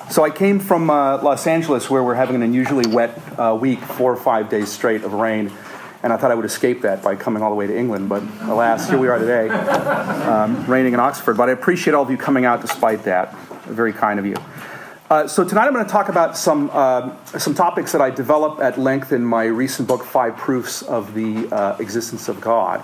So I came from Los Angeles, where we're having an unusually wet week, 4 or 5 days straight of rain, and I thought I would escape that by coming all the way to England, but alas, here we are today, raining in Oxford. But I appreciate all of you coming out despite that. Very kind of you. So tonight I'm going to talk about some topics that I developed at length in my recent book, 5 Proofs of the Existence of God.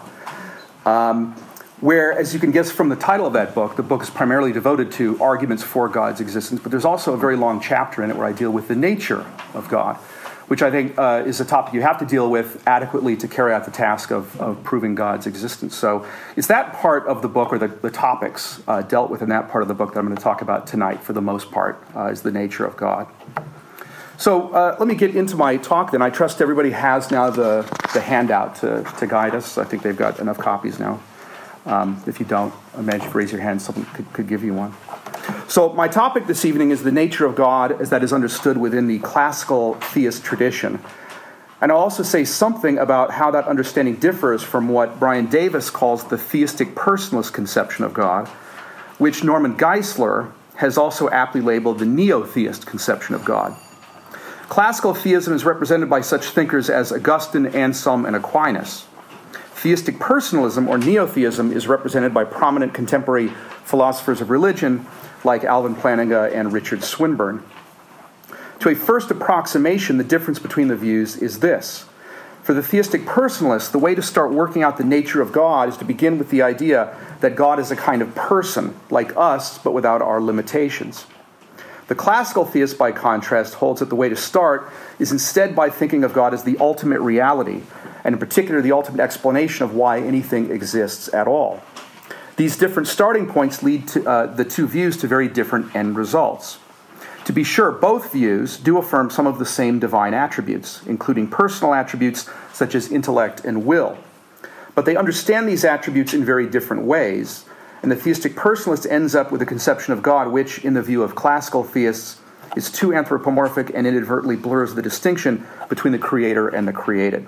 Where, as you can guess from the title of that book, the book is primarily devoted to arguments for God's existence, but there's also a very long chapter in it where I deal with the nature of God, which I think is a topic you have to deal with adequately to carry out the task of proving God's existence. So it's that part of the book, or the topics dealt with in that part of the book, that I'm going to talk about tonight for the most part, is the nature of God. So let me get into my talk then. I trust everybody has now the handout to guide us. I think they've got enough copies now. If you don't, imagine if you raise your hand, someone could give you one. So my topic this evening is the nature of God as that is understood within the classical theist tradition. And I'll also say something about how that understanding differs from what Brian Davis calls the theistic personalist conception of God, which Norman Geisler has also aptly labeled the neo-theist conception of God. Classical theism is represented by such thinkers as Augustine, Anselm, and Aquinas. Theistic personalism, or neo-theism, is represented by prominent contemporary philosophers of religion like Alvin Plantinga and Richard Swinburne. To a first approximation, the difference between the views is this. For the theistic personalist, the way to start working out the nature of God is to begin with the idea that God is a kind of person, like us, but without our limitations. The classical theist, by contrast, holds that the way to start is instead by thinking of God as the ultimate reality, and in particular the ultimate explanation of why anything exists at all. These different starting points lead to the two views to very different end results. To be sure, both views do affirm some of the same divine attributes, including personal attributes such as intellect and will. But they understand these attributes in very different ways, and the theistic personalist ends up with a conception of God which, in the view of classical theists, is too anthropomorphic and inadvertently blurs the distinction between the creator and the created.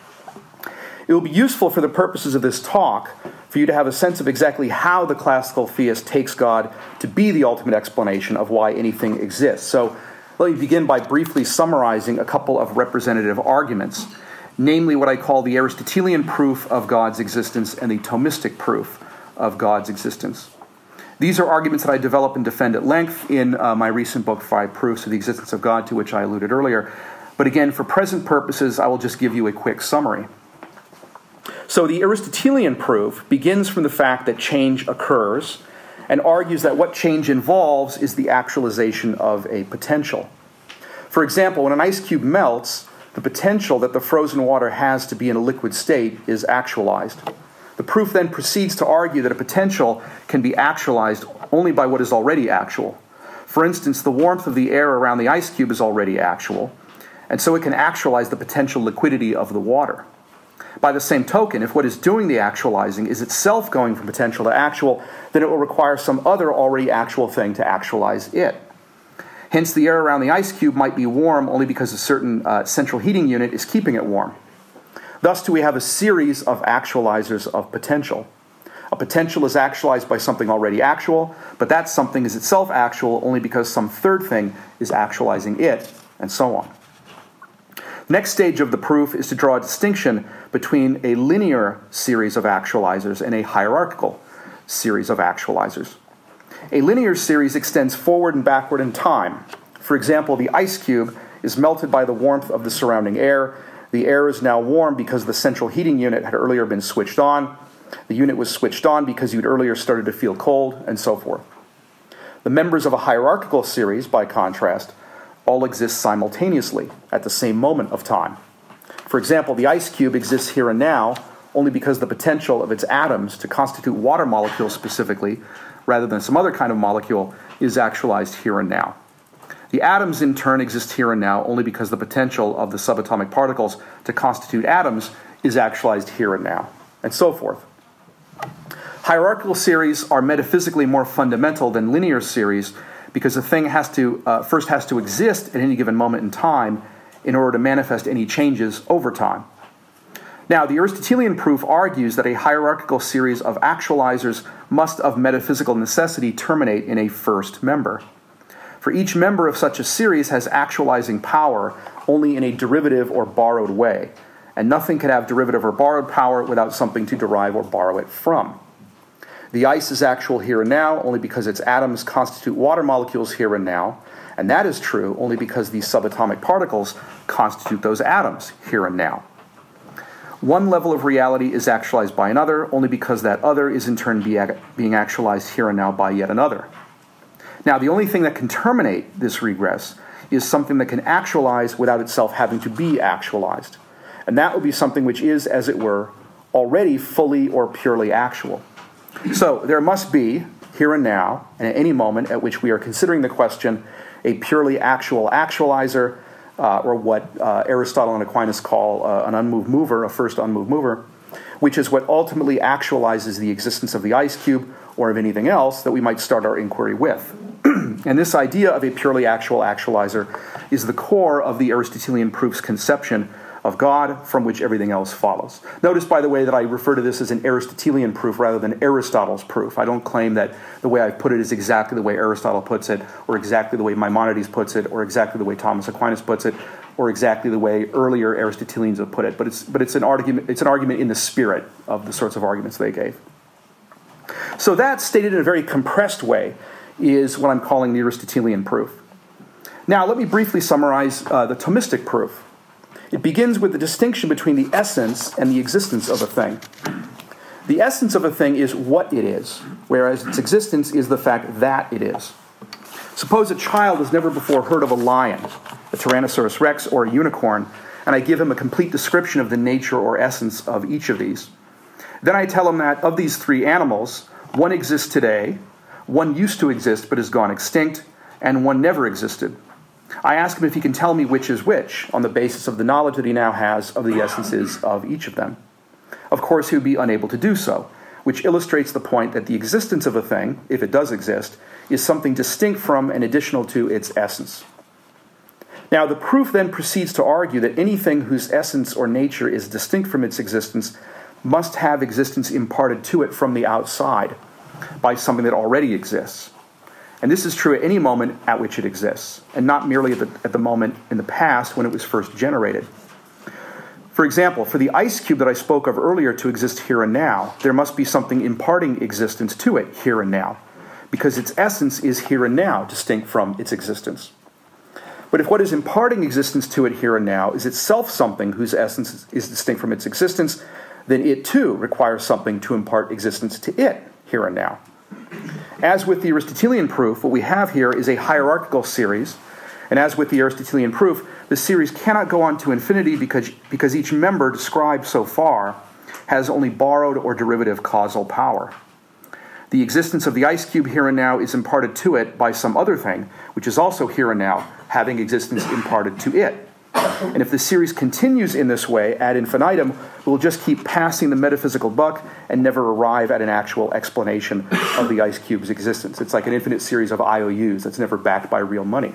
It will be useful for the purposes of this talk for you to have a sense of exactly how the classical theist takes God to be the ultimate explanation of why anything exists. So let me begin by briefly summarizing a couple of representative arguments, namely what I call the Aristotelian proof of God's existence and the Thomistic proof of God's existence. These are arguments that I develop and defend at length in my recent book, 5 Proofs of the Existence of God, to which I alluded earlier. But again, for present purposes, I will just give you a quick summary. So the Aristotelian proof begins from the fact that change occurs and argues that what change involves is the actualization of a potential. For example, when an ice cube melts, the potential that the frozen water has to be in a liquid state is actualized. The proof then proceeds to argue that a potential can be actualized only by what is already actual. For instance, the warmth of the air around the ice cube is already actual, and so it can actualize the potential liquidity of the water. By the same token, if what is doing the actualizing is itself going from potential to actual, then it will require some other already actual thing to actualize it. Hence, the air around the ice cube might be warm only because a certain central heating unit is keeping it warm. Thus, do we have a series of actualizers of potential. A potential is actualized by something already actual, but that something is itself actual only because some third thing is actualizing it, and so on. Next stage of the proof is to draw a distinction between a linear series of actualizers and a hierarchical series of actualizers. A linear series extends forward and backward in time. For example, the ice cube is melted by the warmth of the surrounding air. The air is now warm because the central heating unit had earlier been switched on. The unit was switched on because you'd earlier started to feel cold, and so forth. The members of a hierarchical series, by contrast, all exist simultaneously at the same moment of time. For example, the ice cube exists here and now only because the potential of its atoms to constitute water molecules specifically, rather than some other kind of molecule, is actualized here and now. The atoms, in turn, exist here and now only because the potential of the subatomic particles to constitute atoms is actualized here and now, and so forth. Hierarchical series are metaphysically more fundamental than linear series because a thing first has to exist at any given moment in time in order to manifest any changes over time. Now, the Aristotelian proof argues that a hierarchical series of actualizers must of metaphysical necessity terminate in a first member. For each member of such a series has actualizing power only in a derivative or borrowed way, and nothing can have derivative or borrowed power without something to derive or borrow it from. The ice is actual here and now only because its atoms constitute water molecules here and now, and that is true only because these subatomic particles constitute those atoms here and now. One level of reality is actualized by another only because that other is in turn being actualized here and now by yet another. Now, the only thing that can terminate this regress is something that can actualize without itself having to be actualized. And that would be something which is, as it were, already fully or purely actual. So there must be, here and now, and at any moment at which we are considering the question, a purely actual actualizer, or what Aristotle and Aquinas call an unmoved mover, a first unmoved mover, which is what ultimately actualizes the existence of the ice cube or of anything else that we might start our inquiry with. And this idea of a purely actual actualizer is the core of the Aristotelian proof's conception of God, from which everything else follows. Notice, by the way, that I refer to this as an Aristotelian proof rather than Aristotle's proof. I don't claim that the way I've put it is exactly the way Aristotle puts it, or exactly the way Maimonides puts it, or exactly the way Thomas Aquinas puts it, or exactly the way earlier Aristotelians have put it. But it's an argument. It's an argument in the spirit of the sorts of arguments they gave. So that, stated in a very compressed way, is what I'm calling the Aristotelian proof. Now, let me briefly summarize the Thomistic proof. It begins with the distinction between the essence and the existence of a thing. The essence of a thing is what it is, whereas its existence is the fact that it is. Suppose a child has never before heard of a lion, a Tyrannosaurus rex, or a unicorn, and I give him a complete description of the nature or essence of each of these. Then I tell him that of these three animals, one exists today, one used to exist but has gone extinct, and one never existed. I ask him if he can tell me which is which, on the basis of the knowledge that he now has of the essences of each of them. Of course, he would be unable to do so, which illustrates the point that the existence of a thing, if it does exist, is something distinct from and additional to its essence. Now, the proof then proceeds to argue that anything whose essence or nature is distinct from its existence must have existence imparted to it from the outside, by something that already exists. And this is true at any moment at which it exists, and not merely at the moment in the past when it was first generated. For example, for the ice cube that I spoke of earlier to exist here and now, there must be something imparting existence to it here and now, because its essence is here and now, distinct from its existence. But if what is imparting existence to it here and now is itself something whose essence is distinct from its existence, then it too requires something to impart existence to it here and now. As with the Aristotelian proof, what we have here is a hierarchical series, and as with the Aristotelian proof, the series cannot go on to infinity because each member described so far has only borrowed or derivative causal power. The existence of the ice cube here and now is imparted to it by some other thing, which is also here and now, having existence imparted to it. And if the series continues in this way ad infinitum, we'll just keep passing the metaphysical buck and never arrive at an actual explanation of the ice cube's existence. It's like an infinite series of IOUs that's never backed by real money.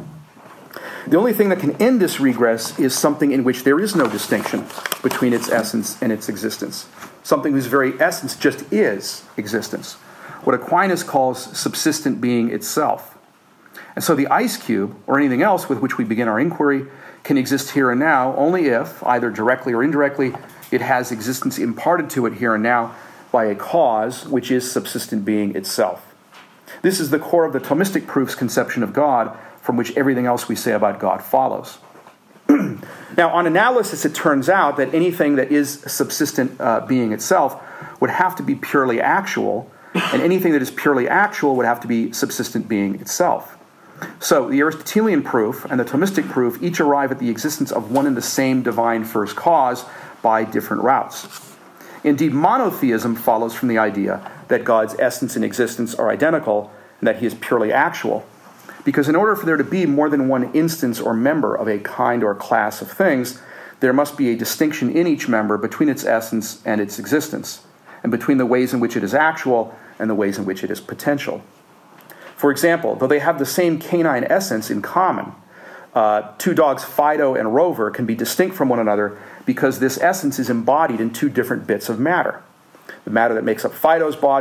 The only thing that can end this regress is something in which there is no distinction between its essence and its existence. Something whose very essence just is existence. What Aquinas calls subsistent being itself. And so the ice cube, or anything else with which we begin our inquiry, can exist here and now only if, either directly or indirectly, it has existence imparted to it here and now by a cause which is subsistent being itself. This is the core of the Thomistic proof's conception of God, from which everything else we say about God follows. Now, on analysis, it turns out that anything that is subsistent being itself would have to be purely actual, and anything that is purely actual would have to be subsistent being itself. So, the Aristotelian proof and the Thomistic proof each arrive at the existence of one and the same divine first cause by different routes. Indeed, monotheism follows from the idea that God's essence and existence are identical and that he is purely actual. Because in order for there to be more than one instance or member of a kind or class of things, there must be a distinction in each member between its essence and its existence, and between the ways in which it is actual and the ways in which it is potential. For example, though they have the same canine essence in common, two dogs, Fido and Rover, can be distinct from one another because this essence is embodied in two different bits of matter. The matter that makes up Fido's body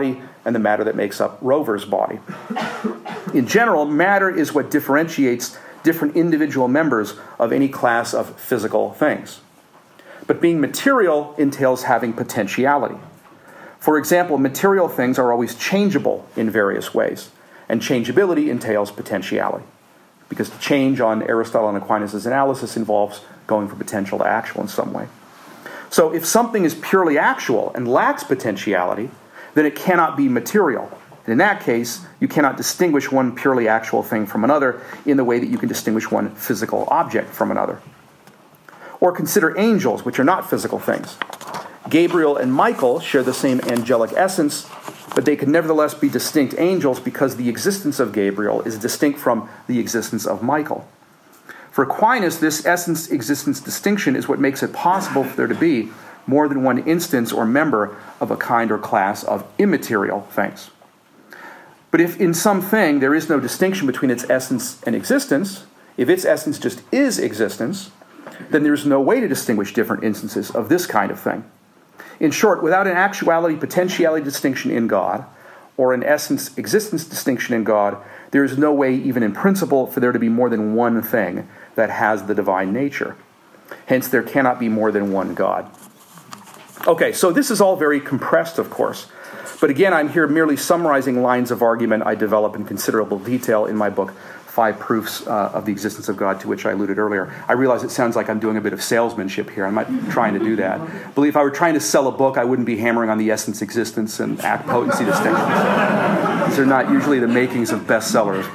and the matter that makes up Rover's body. In general, matter is what differentiates different individual members of any class of physical things. But being material entails having potentiality. For example, material things are always changeable in various ways, and changeability entails potentiality, because to change on Aristotle and Aquinas' analysis involves going from potential to actual in some way. So if something is purely actual and lacks potentiality, then it cannot be material. And in that case, you cannot distinguish one purely actual thing from another in the way that you can distinguish one physical object from another. Or consider angels, which are not physical things. Gabriel and Michael share the same angelic essence, but they can nevertheless be distinct angels because the existence of Gabriel is distinct from the existence of Michael. For Aquinas, this essence-existence distinction is what makes it possible for there to be more than one instance or member of a kind or class of immaterial things. But if in some thing there is no distinction between its essence and existence, if its essence just is existence, then there's no way to distinguish different instances of this kind of thing. In short, without an actuality-potentiality distinction in God, or an essence-existence distinction in God, there is no way, even in principle, for there to be more than one thing that has the divine nature. Hence, there cannot be more than one God. Okay, so this is all very compressed, of course. But again, I'm here merely summarizing lines of argument I develop in considerable detail in my book, 5 Proofs of the Existence of God, to which I alluded earlier. I realize it sounds like I'm doing a bit of salesmanship here. I'm not trying to do that. I believe if I were trying to sell a book, I wouldn't be hammering on the essence, existence, and act potency distinctions. These are not usually the makings of bestsellers,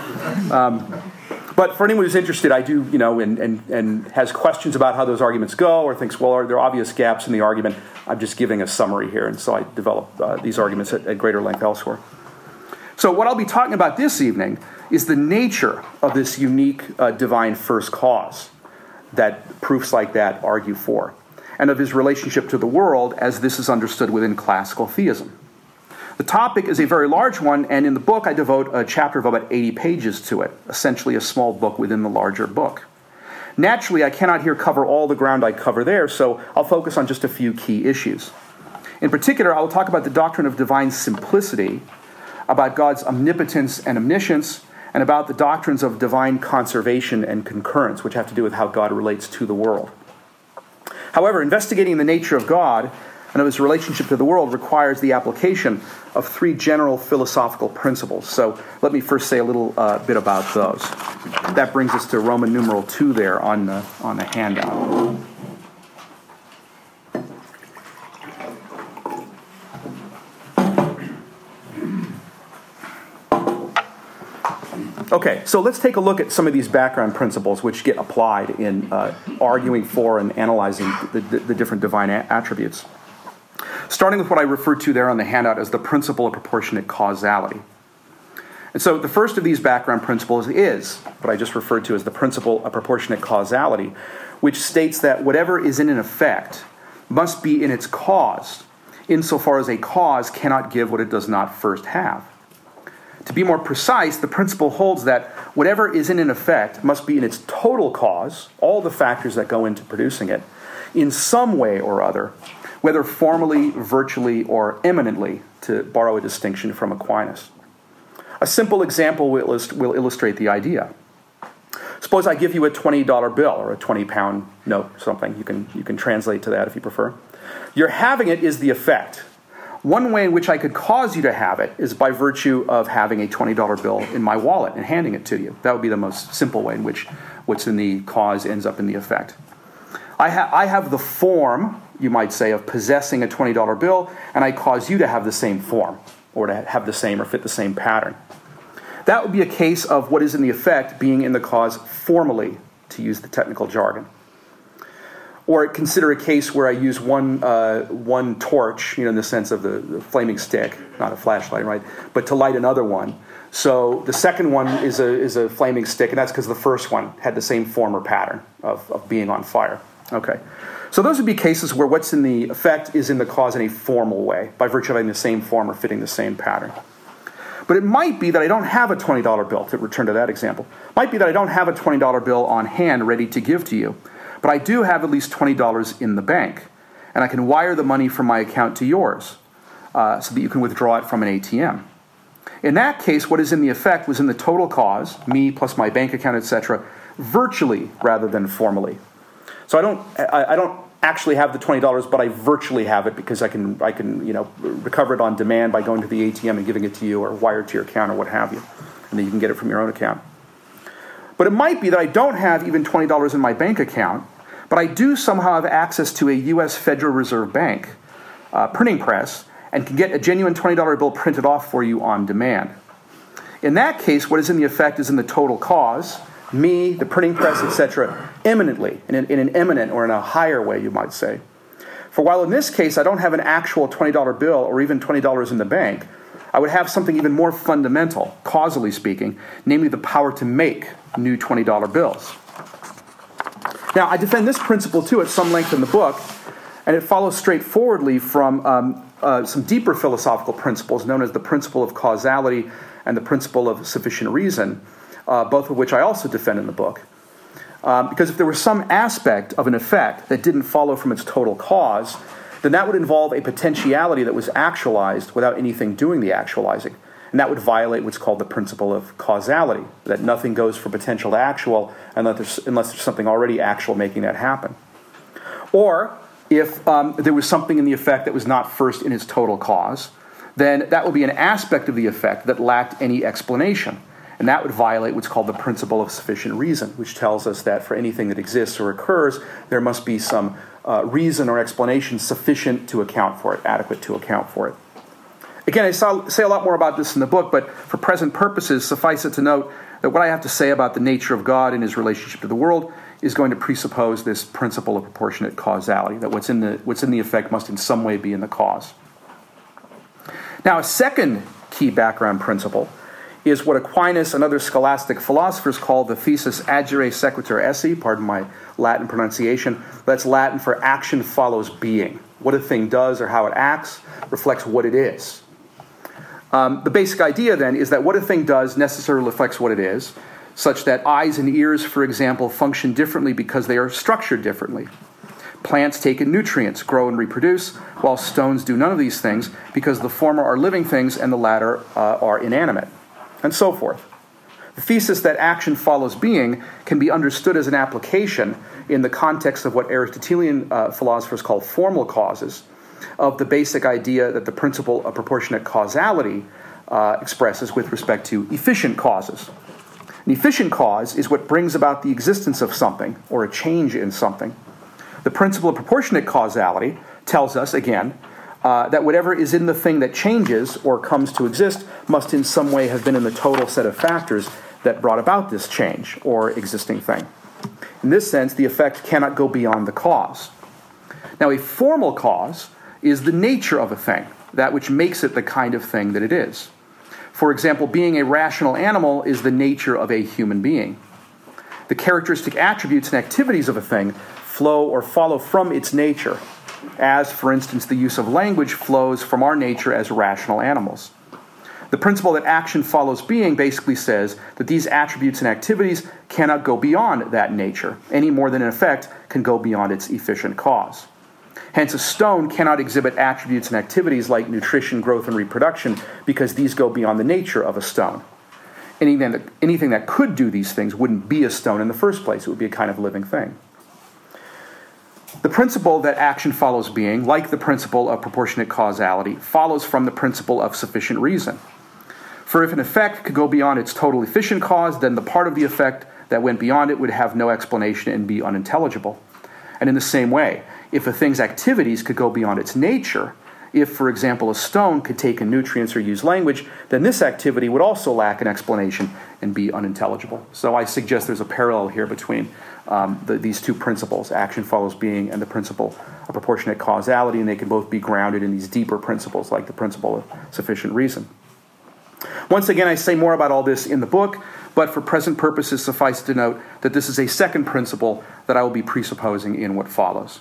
but for anyone who's interested, I do, and has questions about how those arguments go, or thinks, well, are there obvious gaps in the argument? I'm just giving a summary here, and so I develop these arguments at greater length elsewhere. So what I'll be talking about this evening is the nature of this unique divine first cause that proofs like that argue for, and of his relationship to the world as this is understood within classical theism. The topic is a very large one, and in the book I devote a chapter of about 80 pages to it, essentially a small book within the larger book. Naturally, I cannot here cover all the ground I cover there, so I'll focus on just a few key issues. In particular, I will talk about the doctrine of divine simplicity, about God's omnipotence and omniscience, and about the doctrines of divine conservation and concurrence, which have to do with how God relates to the world. However, investigating the nature of God and of his relationship to the world requires the application of 3 general philosophical principles. So let me first say a little bit about those. That brings us to Roman numeral 2 there on the handout. Okay, so let's take a look at some of these background principles which get applied in arguing for and analyzing the different divine attributes. Starting with what I referred to there on the handout as the principle of proportionate causality. And so the first of these background principles is what I just referred to as the principle of proportionate causality, which states that whatever is in an effect must be in its cause, insofar as a cause cannot give what it does not first have. To be more precise, the principle holds that whatever is in an effect must be in its total cause, all the factors that go into producing it, in some way or other, whether formally, virtually, or eminently, to borrow a distinction from Aquinas. A simple example will illustrate the idea. Suppose I give you a $20 bill or a 20-pound note, something. You can translate to that if you prefer. Your having it is the effect. One way in which I could cause you to have it is by virtue of having a $20 bill in my wallet and handing it to you. That would be the most simple way in which what's in the cause ends up in the effect. I have the form, you might say, of possessing a $20 bill, and I cause you to have the same form, or to have the same or fit the same pattern. That would be a case of what is in the effect being in the cause formally, to use the technical jargon. Or consider a case where I use one torch, in the sense of the flaming stick, not a flashlight, right? But to light another one. So the second one is a flaming stick, and that's because the first one had the same form or pattern of being on fire. Okay. So those would be cases where what's in the effect is in the cause in a formal way, by virtue of having the same form or fitting the same pattern. But it might be that I don't have a $20 bill, to return to that example. It might be that I don't have a $20 bill on hand ready to give to you, but I do have at least $20 in the bank, and I can wire the money from my account to yours. so that you can withdraw it from an ATM. In that case, what is in the effect was in the total cause, me plus my bank account, etc., virtually rather than formally. So I don't actually have the $20, but I virtually have it because I can recover it on demand by going to the ATM and giving it to you, or wire it to your account, or what have you, and then you can get it from your own account. But it might be that I don't have even $20 in my bank account, but I do somehow have access to a U.S. Federal Reserve Bank printing press and can get a genuine $20 bill printed off for you on demand. In that case, what is in the effect is in the total cause, me, the printing press, etc., imminently, in an imminent or in a higher way, you might say. For while in this case I don't have an actual $20 bill or even $20 in the bank, I would have something even more fundamental, causally speaking, namely the power to make new $20 bills. Now, I defend this principle, too, at some length in the book, and it follows straightforwardly from some deeper philosophical principles known as the principle of causality and the principle of sufficient reason, both of which I also defend in the book. Because if there was some aspect of an effect that didn't follow from its total cause, then that would involve a potentiality that was actualized without anything doing the actualizing. And that would violate what's called the principle of causality, that nothing goes from potential to actual unless there's something already actual making that happen. Or if there was something in the effect that was not first in its total cause, then that would be an aspect of the effect that lacked any explanation. And that would violate what's called the principle of sufficient reason, which tells us that for anything that exists or occurs, there must be some reason or explanation sufficient to account for it, adequate to account for it. Again, I say a lot more about this in the book, but for present purposes, suffice it to note that what I have to say about the nature of God and his relationship to the world is going to presuppose this principle of proportionate causality, that what's in the effect must in some way be in the cause. Now, a second key background principle is what Aquinas and other scholastic philosophers call the thesis agere sequitur esse, pardon my Latin pronunciation. That's Latin for action follows being. What a thing does or how it acts reflects what it is. The basic idea, then, is that what a thing does necessarily reflects what it is, such that eyes and ears, for example, function differently because they are structured differently. Plants take in nutrients, grow and reproduce, while stones do none of these things because the former are living things and the latter are inanimate, and so forth. The thesis that action follows being can be understood as an application in the context of what Aristotelian philosophers call formal causes, of the basic idea that the principle of proportionate causality expresses with respect to efficient causes. An efficient cause is what brings about the existence of something or a change in something. The principle of proportionate causality tells us, again, that whatever is in the thing that changes or comes to exist must in some way have been in the total set of factors that brought about this change or existing thing. In this sense, the effect cannot go beyond the cause. Now, a formal cause is the nature of a thing, that which makes it the kind of thing that it is. For example, being a rational animal is the nature of a human being. The characteristic attributes and activities of a thing flow or follow from its nature, as, for instance, the use of language flows from our nature as rational animals. The principle that action follows being basically says that these attributes and activities cannot go beyond that nature, any more than an effect can go beyond its efficient cause. Hence, a stone cannot exhibit attributes and activities like nutrition, growth, and reproduction because these go beyond the nature of a stone. Anything that could do these things wouldn't be a stone in the first place. It would be a kind of living thing. The principle that action follows being, like the principle of proportionate causality, follows from the principle of sufficient reason. For if an effect could go beyond its total efficient cause, then the part of the effect that went beyond it would have no explanation and be unintelligible. And in the same way, if a thing's activities could go beyond its nature, if, for example, a stone could take in nutrients or use language, then this activity would also lack an explanation and be unintelligible. So I suggest there's a parallel here between these two principles, action follows being, and the principle of proportionate causality, and they can both be grounded in these deeper principles like the principle of sufficient reason. Once again, I say more about all this in the book, but for present purposes, suffice to note that this is a second principle that I will be presupposing in what follows.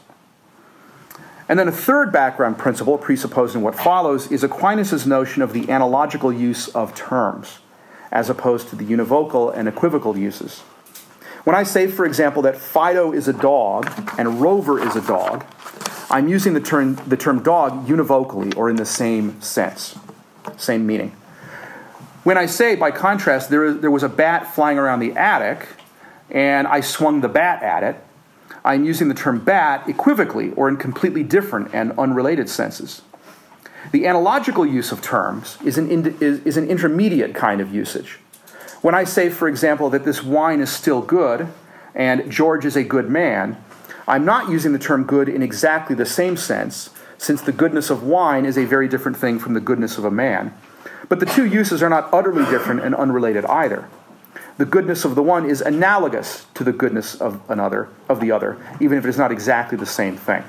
And then a third background principle, presupposing what follows, is Aquinas' notion of the analogical use of terms, as opposed to the univocal and equivocal uses. When I say, for example, that Fido is a dog and Rover is a dog, I'm using the term dog univocally, or in the same sense, same meaning. When I say, by contrast, there was a bat flying around the attic, and I swung the bat at it, I'm using the term bat equivocally, or in completely different and unrelated senses. The analogical use of terms is an intermediate kind of usage. When I say, for example, that this wine is still good, and George is a good man, I'm not using the term good in exactly the same sense, since the goodness of wine is a very different thing from the goodness of a man. But the two uses are not utterly different and unrelated either. The goodness of the one is analogous to the goodness of the other, even if it is not exactly the same thing.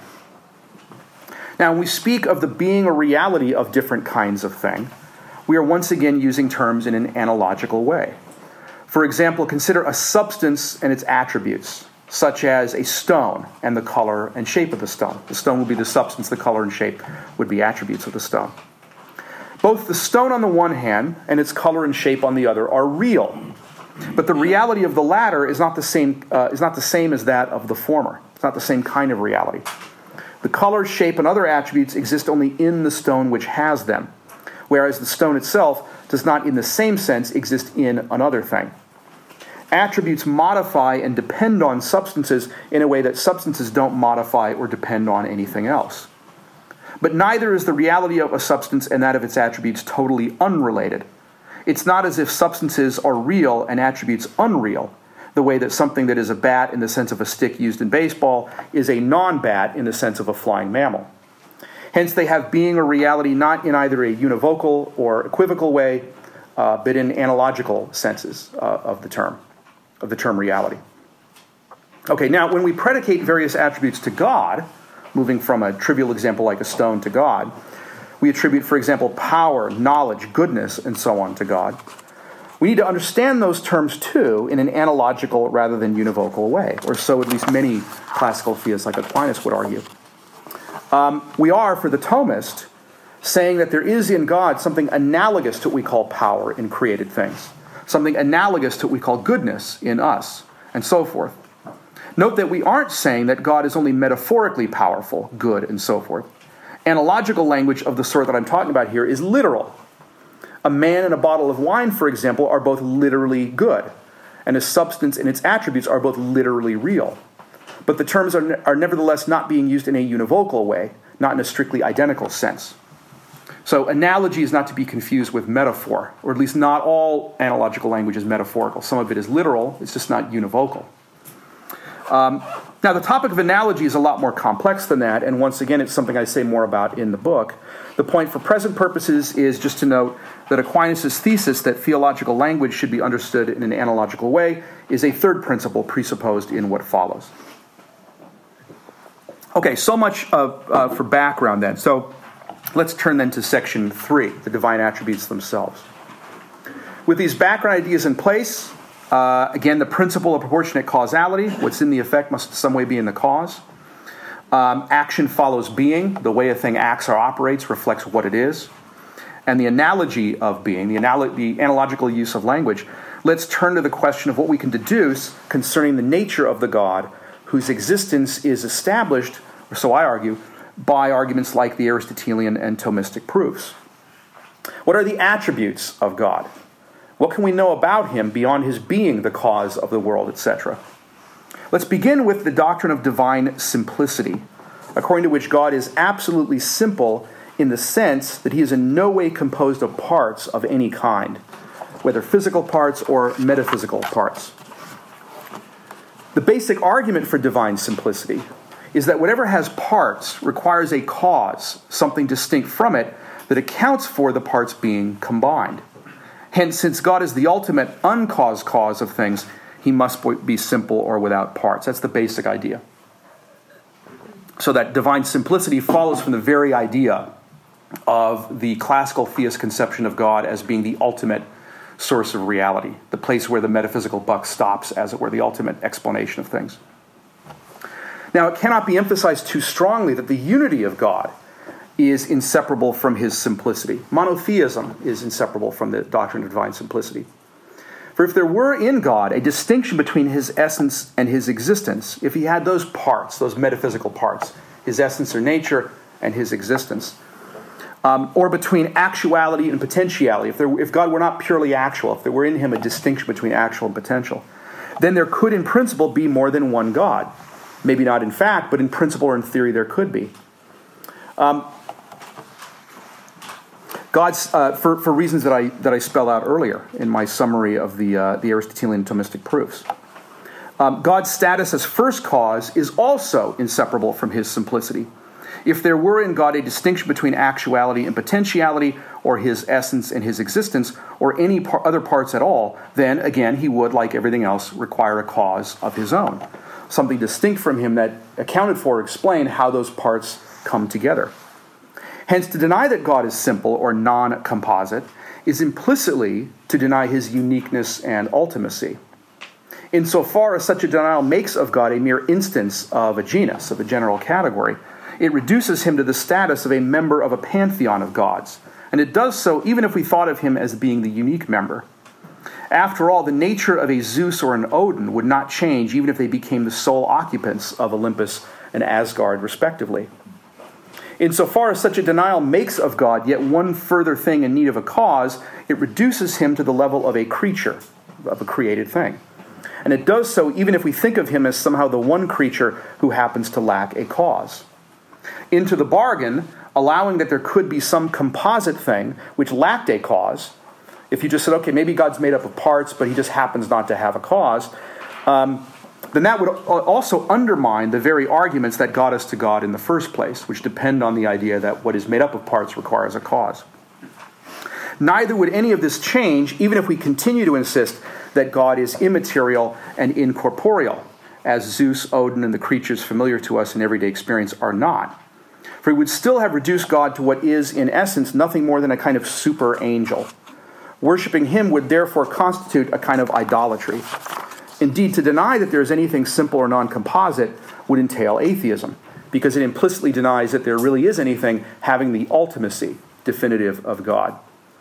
Now, when we speak of the being or reality of different kinds of thing, we are once again using terms in an analogical way. For example, consider a substance and its attributes, such as a stone and the color and shape of the stone. The stone would be the substance, the color and shape would be attributes of the stone. Both the stone on the one hand and its color and shape on the other are real, but the reality of the latter is not the same as that of the former. It's not the same kind of reality. The color, shape, and other attributes exist only in the stone which has them, whereas the stone itself does not in the same sense exist in another thing. Attributes modify and depend on substances in a way that substances don't modify or depend on anything else. But neither is the reality of a substance and that of its attributes totally unrelated. It's not as if substances are real and attributes unreal, the way that something that is a bat in the sense of a stick used in baseball is a non-bat in the sense of a flying mammal. Hence, they have being or reality not in either a univocal or equivocal way, but in analogical senses of the term reality. Okay, now when we predicate various attributes to God, moving from a trivial example like a stone to God, we attribute, for example, power, knowledge, goodness, and so on to God. We need to understand those terms, too, in an analogical rather than univocal way, or so at least many classical theists like Aquinas would argue. We are, for the Thomist, saying that there is in God something analogous to what we call power in created things, something analogous to what we call goodness in us, and so forth. Note that we aren't saying that God is only metaphorically powerful, good, and so forth. Analogical language of the sort that I'm talking about here is literal. A man and a bottle of wine, for example, are both literally good, and a substance and its attributes are both literally real. But the terms are nevertheless not being used in a univocal way, not in a strictly identical sense. So analogy is not to be confused with metaphor, or at least not all analogical language is metaphorical. Some of it is literal, it's just not univocal. Now, the topic of analogy is a lot more complex than that, and once again, it's something I say more about in the book. The point for present purposes is just to note that Aquinas' thesis that theological language should be understood in an analogical way is a third principle presupposed in what follows. Okay, so much for background then. So let's turn then to section 3, the divine attributes themselves. With these background ideas in place, again, the principle of proportionate causality, what's in the effect must in some way be in the cause. Action follows being. The way a thing acts or operates reflects what it is. And the analogy of being, the analogical use of language, let's turn to the question of what we can deduce concerning the nature of the God whose existence is established, or so I argue, by arguments like the Aristotelian and Thomistic proofs. What are the attributes of God? What can we know about him beyond his being the cause of the world, etc.? Let's begin with the doctrine of divine simplicity, according to which God is absolutely simple in the sense that he is in no way composed of parts of any kind, whether physical parts or metaphysical parts. The basic argument for divine simplicity is that whatever has parts requires a cause, something distinct from it, that accounts for the parts being combined. Hence, since God is the ultimate uncaused cause of things, he must be simple or without parts. That's the basic idea. So that divine simplicity follows from the very idea of the classical theist conception of God as being the ultimate source of reality, the place where the metaphysical buck stops, as it were, the ultimate explanation of things. Now, it cannot be emphasized too strongly that the unity of God is inseparable from his simplicity. Monotheism is inseparable from the doctrine of divine simplicity. For if there were in God a distinction between his essence and his existence, if he had those parts, those metaphysical parts, his essence or nature, and his existence. Or between actuality and potentiality. If God were not purely actual, if there were in him a distinction between actual and potential, then there could in principle be more than one God. Maybe not in fact, but in principle or in theory there could be. God's, for reasons that I spell out earlier in my summary of the Aristotelian Thomistic proofs, God's status as first cause is also inseparable from his simplicity. If there were in God a distinction between actuality and potentiality, or his essence and his existence, or any other parts at all, then, again, he would, like everything else, require a cause of his own. Something distinct from him that accounted for or explained how those parts come together. Hence, to deny that God is simple or non-composite is implicitly to deny his uniqueness and ultimacy. Insofar as such a denial makes of God a mere instance of a genus, of a general category, it reduces him to the status of a member of a pantheon of gods. And it does so even if we thought of him as being the unique member. After all, the nature of a Zeus or an Odin would not change even if they became the sole occupants of Olympus and Asgard, respectively. Insofar as such a denial makes of God yet one further thing in need of a cause, it reduces him to the level of a creature, of a created thing. And it does so even if we think of him as somehow the one creature who happens to lack a cause. Into the bargain, allowing that there could be some composite thing which lacked a cause, if you just said, okay, maybe God's made up of parts, but he just happens not to have a cause, then that would also undermine the very arguments that got us to God in the first place, which depend on the idea that what is made up of parts requires a cause. Neither would any of this change, even if we continue to insist that God is immaterial and incorporeal, as Zeus, Odin, and the creatures familiar to us in everyday experience are not. For we would still have reduced God to what is, in essence, nothing more than a kind of super angel. Worshipping him would therefore constitute a kind of idolatry. Indeed, to deny that there is anything simple or non-composite would entail atheism, because it implicitly denies that there really is anything having the ultimacy, definitive, of God.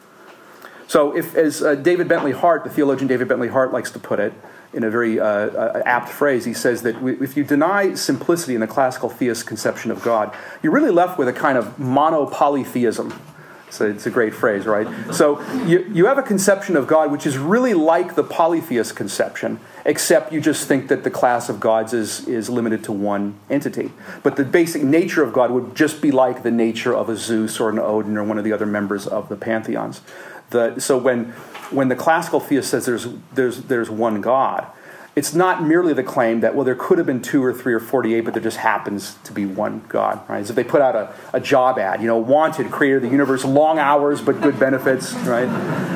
So if, as David Bentley Hart, the theologian David Bentley Hart likes to put it, in a very apt phrase, he says that if you deny simplicity in the classical theist conception of God, you're really left with a kind of monopolytheism. So it's a great phrase, right? So you have a conception of God which is really like the polytheist conception, except you just think that the class of gods is limited to one entity. But the basic nature of God would just be like the nature of a Zeus or an Odin or one of the other members of the pantheons. So when the classical theist says there's one God, it's not merely the claim that, well, there could have been 2 or 3 or 48, but there just happens to be one God, right? As if they put out a job ad, wanted, creator of the universe, long hours but good benefits, right?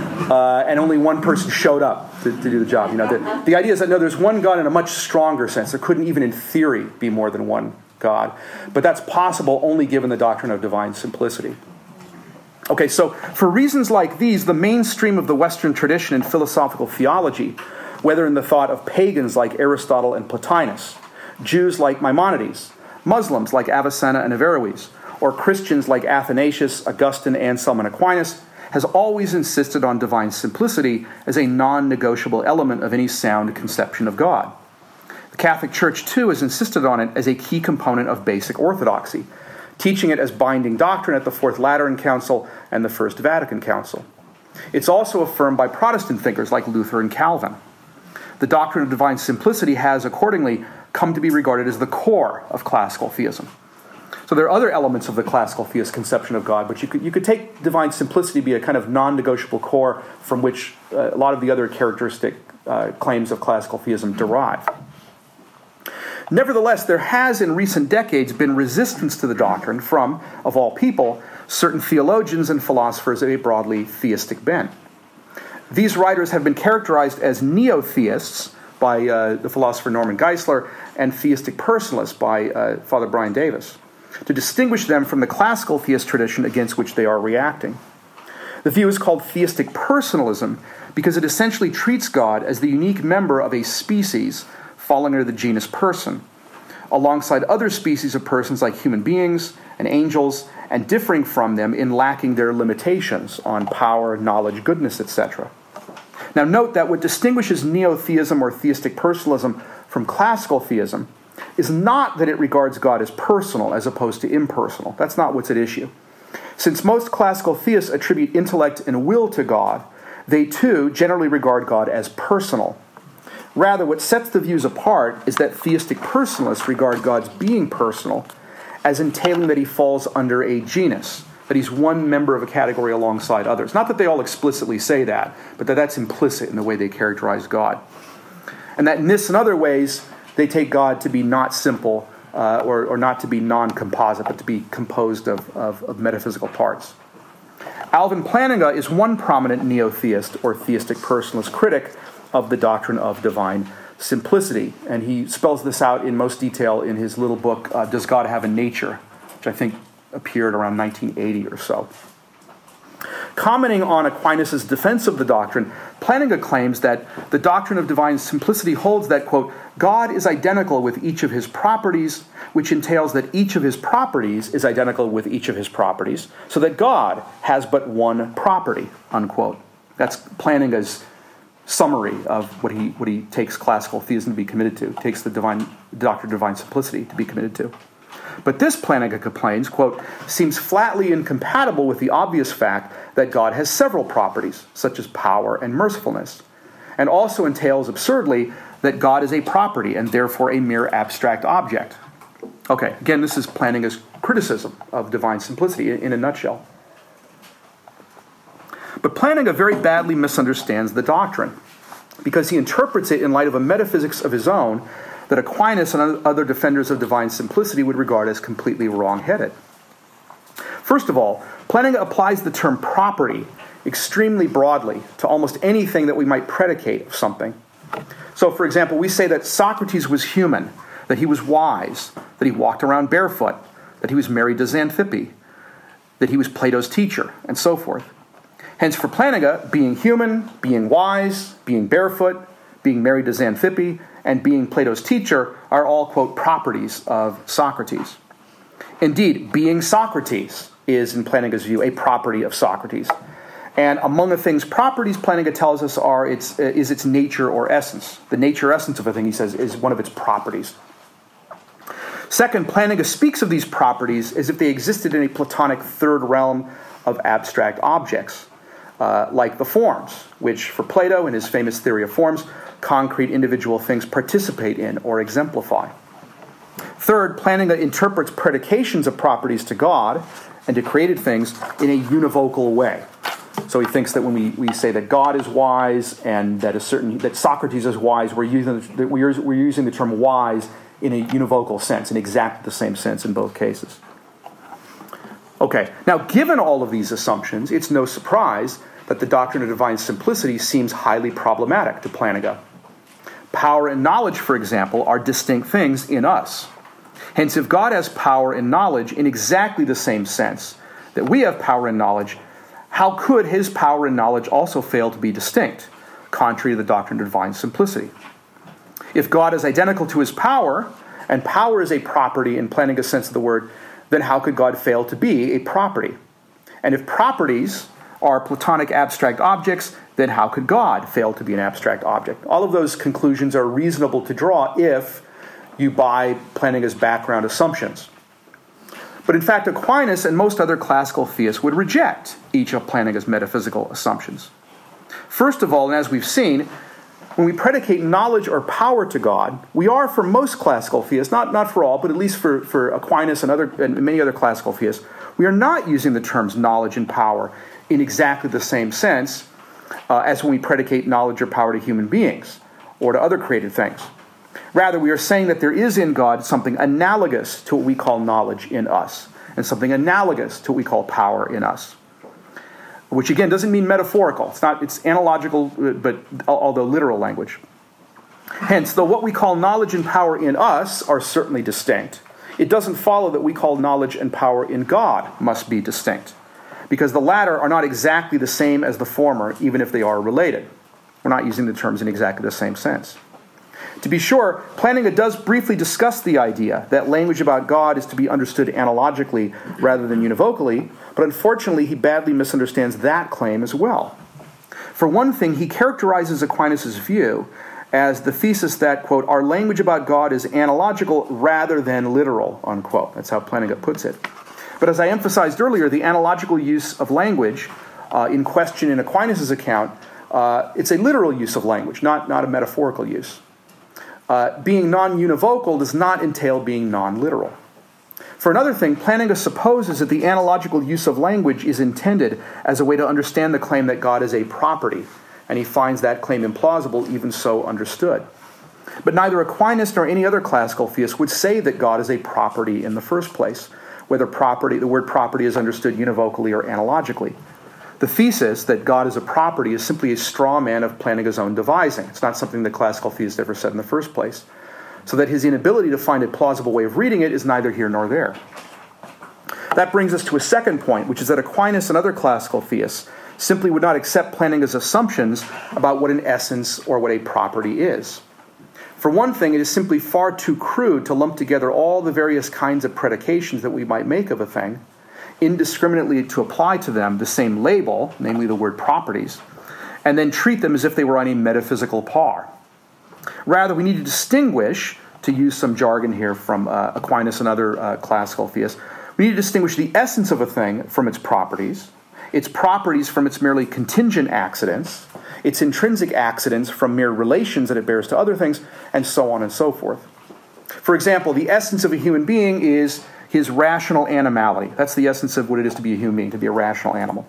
And only one person showed up to do the job. The idea is that, no, there's one God in a much stronger sense. There couldn't even in theory be more than one God. But that's possible only given the doctrine of divine simplicity. Okay, so for reasons like these, the mainstream of the Western tradition in philosophical theology, whether in the thought of pagans like Aristotle and Plotinus, Jews like Maimonides, Muslims like Avicenna and Averroes, or Christians like Athanasius, Augustine, Anselm, and Aquinas, has always insisted on divine simplicity as a non-negotiable element of any sound conception of God. The Catholic Church, too, has insisted on it as a key component of basic orthodoxy, teaching it as binding doctrine at the Fourth Lateran Council and the First Vatican Council. It's also affirmed by Protestant thinkers like Luther and Calvin. The doctrine of divine simplicity has, accordingly, come to be regarded as the core of classical theism. So there are other elements of the classical theist conception of God, but you could take divine simplicity to be a kind of non-negotiable core from which a lot of the other characteristic claims of classical theism derive. Nevertheless, there has in recent decades been resistance to the doctrine from, of all people, certain theologians and philosophers of a broadly theistic bent. These writers have been characterized as neo-theists by the philosopher Norman Geisler and theistic personalists by Father Brian Davis, to distinguish them from the classical theist tradition against which they are reacting. The view is called theistic personalism because it essentially treats God as the unique member of a species falling under the genus person, alongside other species of persons like human beings and angels, and differing from them in lacking their limitations on power, knowledge, goodness, etc. Now note that what distinguishes neo-theism or theistic personalism from classical theism is not that it regards God as personal as opposed to impersonal. That's not what's at issue. Since most classical theists attribute intellect and will to God, they too generally regard God as personal. Rather, what sets the views apart is that theistic personalists regard God's being personal as entailing that he falls under a genus, that he's one member of a category alongside others. Not that they all explicitly say that, but that's implicit in the way they characterize God. And that in this and other ways, they take God to be not simple or not to be non-composite, but to be composed of metaphysical parts. Alvin Plantinga is one prominent neo-theist or theistic personalist critic of the doctrine of divine simplicity. And he spells this out in most detail in his little book, Does God Have a Nature?, which I think appeared around 1980 or so. Commenting on Aquinas' defense of the doctrine, Plantinga claims that the doctrine of divine simplicity holds that, quote, God is identical with each of his properties, which entails that each of his properties is identical with each of his properties, so that God has but one property, unquote. That's Plantinga's summary of what he takes classical theism to be committed to, takes the doctrine of divine simplicity to be committed to. But this, Plantinga complains, quote, seems flatly incompatible with the obvious fact that God has several properties, such as power and mercifulness, and also entails absurdly that God is a property and therefore a mere abstract object. Okay, again, this is Plantinga's criticism of divine simplicity in a nutshell. But Plantinga very badly misunderstands the doctrine because he interprets it in light of a metaphysics of his own that Aquinas and other defenders of divine simplicity would regard as completely wrong-headed. First of all, Plantinga applies the term property extremely broadly to almost anything that we might predicate of something. So, for example, we say that Socrates was human, that he was wise, that he walked around barefoot, that he was married to Xanthippe, that he was Plato's teacher, and so forth. Hence, for Plantinga, being human, being wise, being barefoot, being married to Xanthippe, and being Plato's teacher are all, quote, properties of Socrates. Indeed, being Socrates is, in Plantinga's view, a property of Socrates. And among the things properties, Plantinga tells us, is its nature or essence. The nature or essence of a thing, he says, is one of its properties. Second, Plantinga speaks of these properties as if they existed in a Platonic third realm of abstract objects, like the forms, which for Plato, in his famous theory of forms, concrete individual things participate in or exemplify. Third, Plantinga interprets predications of properties to God and to created things in a univocal way. So he thinks that when we say that God is wise and that Socrates is wise, we're using the term wise in a univocal sense, in exactly the same sense in both cases. Okay, now given all of these assumptions, it's no surprise that the doctrine of divine simplicity seems highly problematic to Plantinga. Power and knowledge, for example, are distinct things in us. Hence, if God has power and knowledge in exactly the same sense that we have power and knowledge, how could his power and knowledge also fail to be distinct, contrary to the doctrine of divine simplicity? If God is identical to his power, and power is a property in Plantinga's sense of the word, then how could God fail to be a property? And if properties are Platonic abstract objects, then how could God fail to be an abstract object? All of those conclusions are reasonable to draw if you buy Plantinga's background assumptions. But in fact, Aquinas and most other classical theists would reject each of Plantinga's metaphysical assumptions. First of all, and as we've seen, when we predicate knowledge or power to God, we are, for most classical theists, not for all, but at least for Aquinas and many other classical theists, we are not using the terms knowledge and power in exactly the same sense as when we predicate knowledge or power to human beings or to other created things. Rather, we are saying that there is in God something analogous to what we call knowledge in us, and something analogous to what we call power in us. Which again doesn't mean metaphorical. It's analogical, but although literal language. Hence, though what we call knowledge and power in us are certainly distinct, it doesn't follow that we call knowledge and power in God must be distinct, because the latter are not exactly the same as the former, even if they are related. We're not using the terms in exactly the same sense. To be sure, Plantinga does briefly discuss the idea that language about God is to be understood analogically rather than univocally, but unfortunately he badly misunderstands that claim as well. For one thing, he characterizes Aquinas' view as the thesis that, quote, our language about God is analogical rather than literal, unquote. That's how Plantinga puts it. But as I emphasized earlier, the analogical use of language in question in Aquinas' account, it's a literal use of language, not a metaphorical use. Being non-univocal does not entail being non-literal. For another thing, Plantinga supposes that the analogical use of language is intended as a way to understand the claim that God is a property, and he finds that claim implausible, even so understood. But neither Aquinas nor any other classical theist would say that God is a property in the first place, whether the word property is understood univocally or analogically. The thesis that God is a property is simply a straw man of Plantinga's own devising. It's not something the classical theist ever said in the first place. So that his inability to find a plausible way of reading it is neither here nor there. That brings us to a second point, which is that Aquinas and other classical theists simply would not accept Plantinga's assumptions about what an essence or what a property is. For one thing, it is simply far too crude to lump together all the various kinds of predications that we might make of a thing, indiscriminately to apply to them the same label, namely the word properties, and then treat them as if they were on a metaphysical par. Rather, we need to distinguish, to use some jargon here from Aquinas and other classical theists, we need to distinguish the essence of a thing from its properties from its merely contingent accidents, its intrinsic accidents from mere relations that it bears to other things, and so on and so forth. For example, the essence of a human being is his rational animality. That's the essence of what it is to be a human being, to be a rational animal.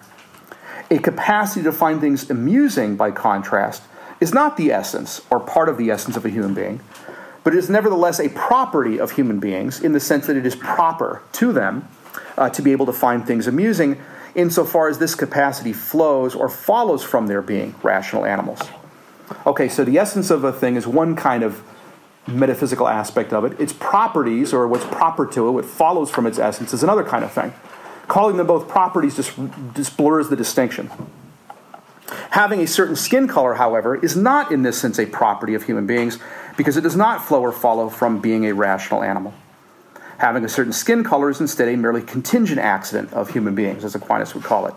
A capacity to find things amusing, by contrast, is not the essence or part of the essence of a human being, but it is nevertheless a property of human beings in the sense that it is proper to them to be able to find things amusing insofar as this capacity flows or follows from their being rational animals. Okay, so the essence of a thing is one kind of metaphysical aspect of it. Its properties, or what's proper to it, what follows from its essence, is another kind of thing. Calling them both properties just blurs the distinction. Having a certain skin color, however, is not in this sense a property of human beings because it does not flow or follow from being a rational animal. Having a certain skin color is instead a merely contingent accident of human beings, as Aquinas would call it.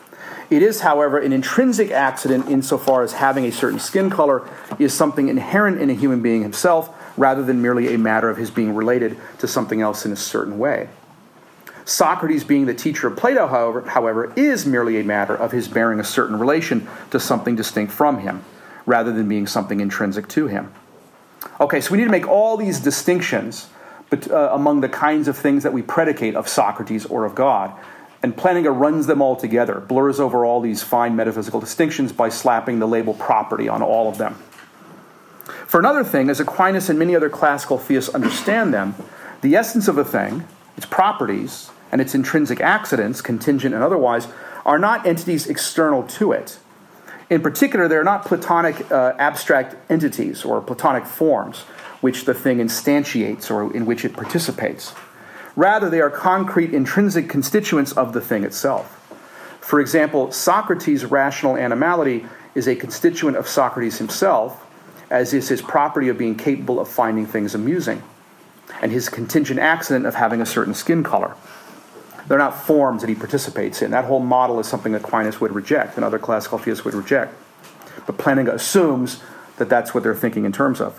It is, however, an intrinsic accident insofar as having a certain skin color is something inherent in a human being himself rather than merely a matter of his being related to something else in a certain way. Socrates, being the teacher of Plato, however, is merely a matter of his bearing a certain relation to something distinct from him, rather than being something intrinsic to him. Okay, so we need to make all these distinctions among the kinds of things that we predicate of Socrates or of God, and Plantinga runs them all together, blurs over all these fine metaphysical distinctions by slapping the label property on all of them. For another thing, as Aquinas and many other classical theists understand them, the essence of a thing, its properties, and its intrinsic accidents, contingent and otherwise, are not entities external to it. In particular, they are not Platonic abstract entities or Platonic forms which the thing instantiates or in which it participates. Rather, they are concrete intrinsic constituents of the thing itself. For example, Socrates' rational animality is a constituent of Socrates himself, as is his property of being capable of finding things amusing, and his contingent accident of having a certain skin color. They're not forms that he participates in. That whole model is something Aquinas would reject and other classical theists would reject. But Plantinga assumes that that's what they're thinking in terms of.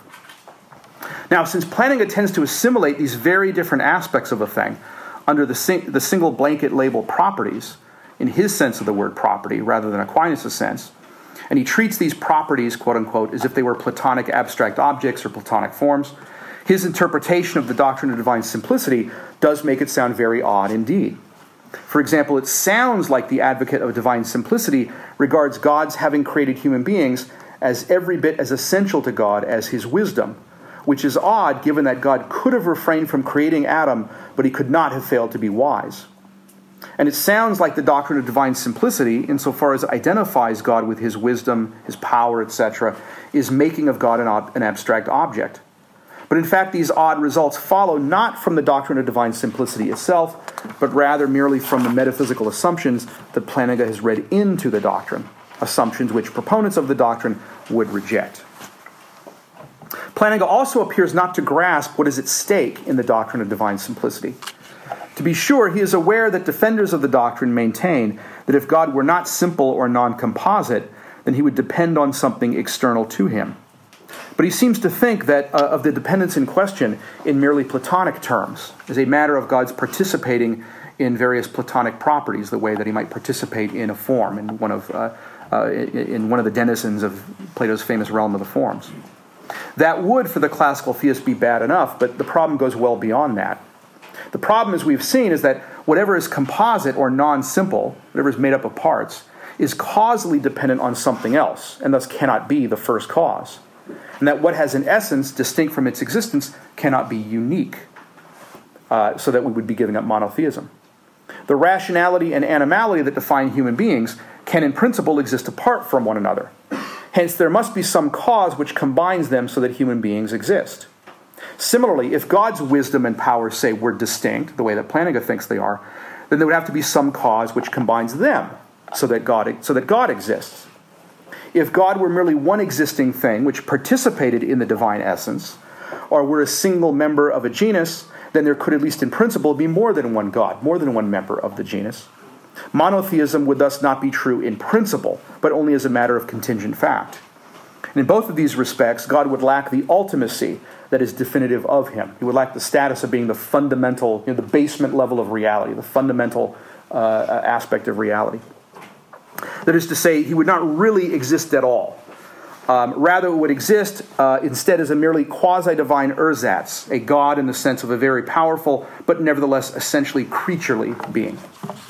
Now, since Plantinga tends to assimilate these very different aspects of a thing under the single blanket label properties, in his sense of the word property rather than Aquinas' sense, and he treats these properties, quote-unquote, as if they were Platonic abstract objects or Platonic forms, his interpretation of the doctrine of divine simplicity does make it sound very odd indeed. For example, it sounds like the advocate of divine simplicity regards God's having created human beings as every bit as essential to God as his wisdom, which is odd given that God could have refrained from creating Adam, but he could not have failed to be wise. And it sounds like the doctrine of divine simplicity, insofar as it identifies God with his wisdom, his power, etc., is making of God an abstract object. But in fact, these odd results follow not from the doctrine of divine simplicity itself, but rather merely from the metaphysical assumptions that Plantinga has read into the doctrine, assumptions which proponents of the doctrine would reject. Plantinga also appears not to grasp what is at stake in the doctrine of divine simplicity. To be sure, he is aware that defenders of the doctrine maintain that if God were not simple or non-composite, then he would depend on something external to him. But he seems to think that of the dependence in question in merely Platonic terms, as a matter of God's participating in various Platonic properties, the way that he might participate in a form, in one of the denizens of Plato's famous realm of the forms. That would, for the classical theist, be bad enough, but the problem goes well beyond that. The problem, as we've seen, is that whatever is composite or non-simple, whatever is made up of parts, is causally dependent on something else, and thus cannot be the first cause. And that what has an essence distinct from its existence cannot be unique, so that we would be giving up monotheism. The rationality and animality that define human beings can in principle exist apart from one another. Hence, there must be some cause which combines them so that human beings exist. Similarly, if God's wisdom and power, say, were distinct, the way that Plantinga thinks they are, then there would have to be some cause which combines them so that God exists. If God were merely one existing thing which participated in the divine essence, or were a single member of a genus, then there could, at least in principle, be more than one God, more than one member of the genus. Monotheism would thus not be true in principle, but only as a matter of contingent fact. And in both of these respects, God would lack the ultimacy that is definitive of him. He would lack the status of being the fundamental, the basement level of reality, the fundamental aspect of reality. That is to say, he would not really exist at all. Rather, it would exist instead as a merely quasi-divine ersatz, a god in the sense of a very powerful, but nevertheless essentially creaturely being.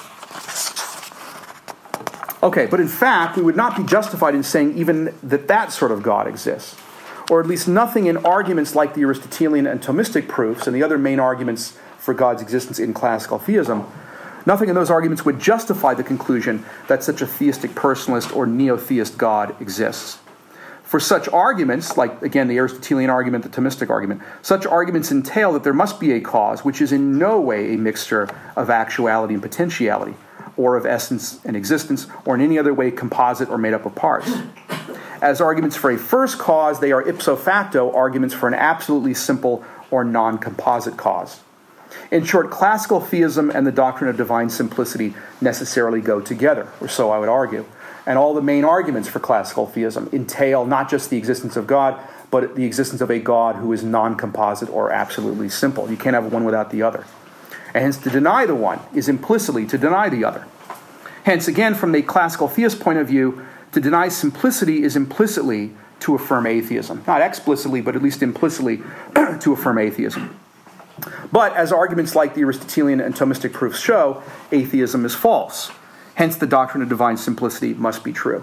Okay, but in fact, we would not be justified in saying even that sort of God exists. Or at least nothing in arguments like the Aristotelian and Thomistic proofs and the other main arguments for God's existence in classical theism, nothing in those arguments would justify the conclusion that such a theistic personalist or neo-theist God exists. For such arguments, like, again, the Aristotelian argument, the Thomistic argument, such arguments entail that there must be a cause which is in no way a mixture of actuality and potentiality, or of essence and existence, or in any other way composite or made up of parts. As arguments for a first cause, they are ipso facto arguments for an absolutely simple or non-composite cause. In short, classical theism and the doctrine of divine simplicity necessarily go together, or so I would argue. And all the main arguments for classical theism entail not just the existence of God, but the existence of a God who is non-composite or absolutely simple. You can't have one without the other. And hence, to deny the one is implicitly to deny the other. Hence, again, from the classical theist point of view, to deny simplicity is implicitly to affirm atheism. Not explicitly, but at least implicitly to affirm atheism. But as arguments like the Aristotelian and Thomistic proofs show, atheism is false. Hence, the doctrine of divine simplicity must be true.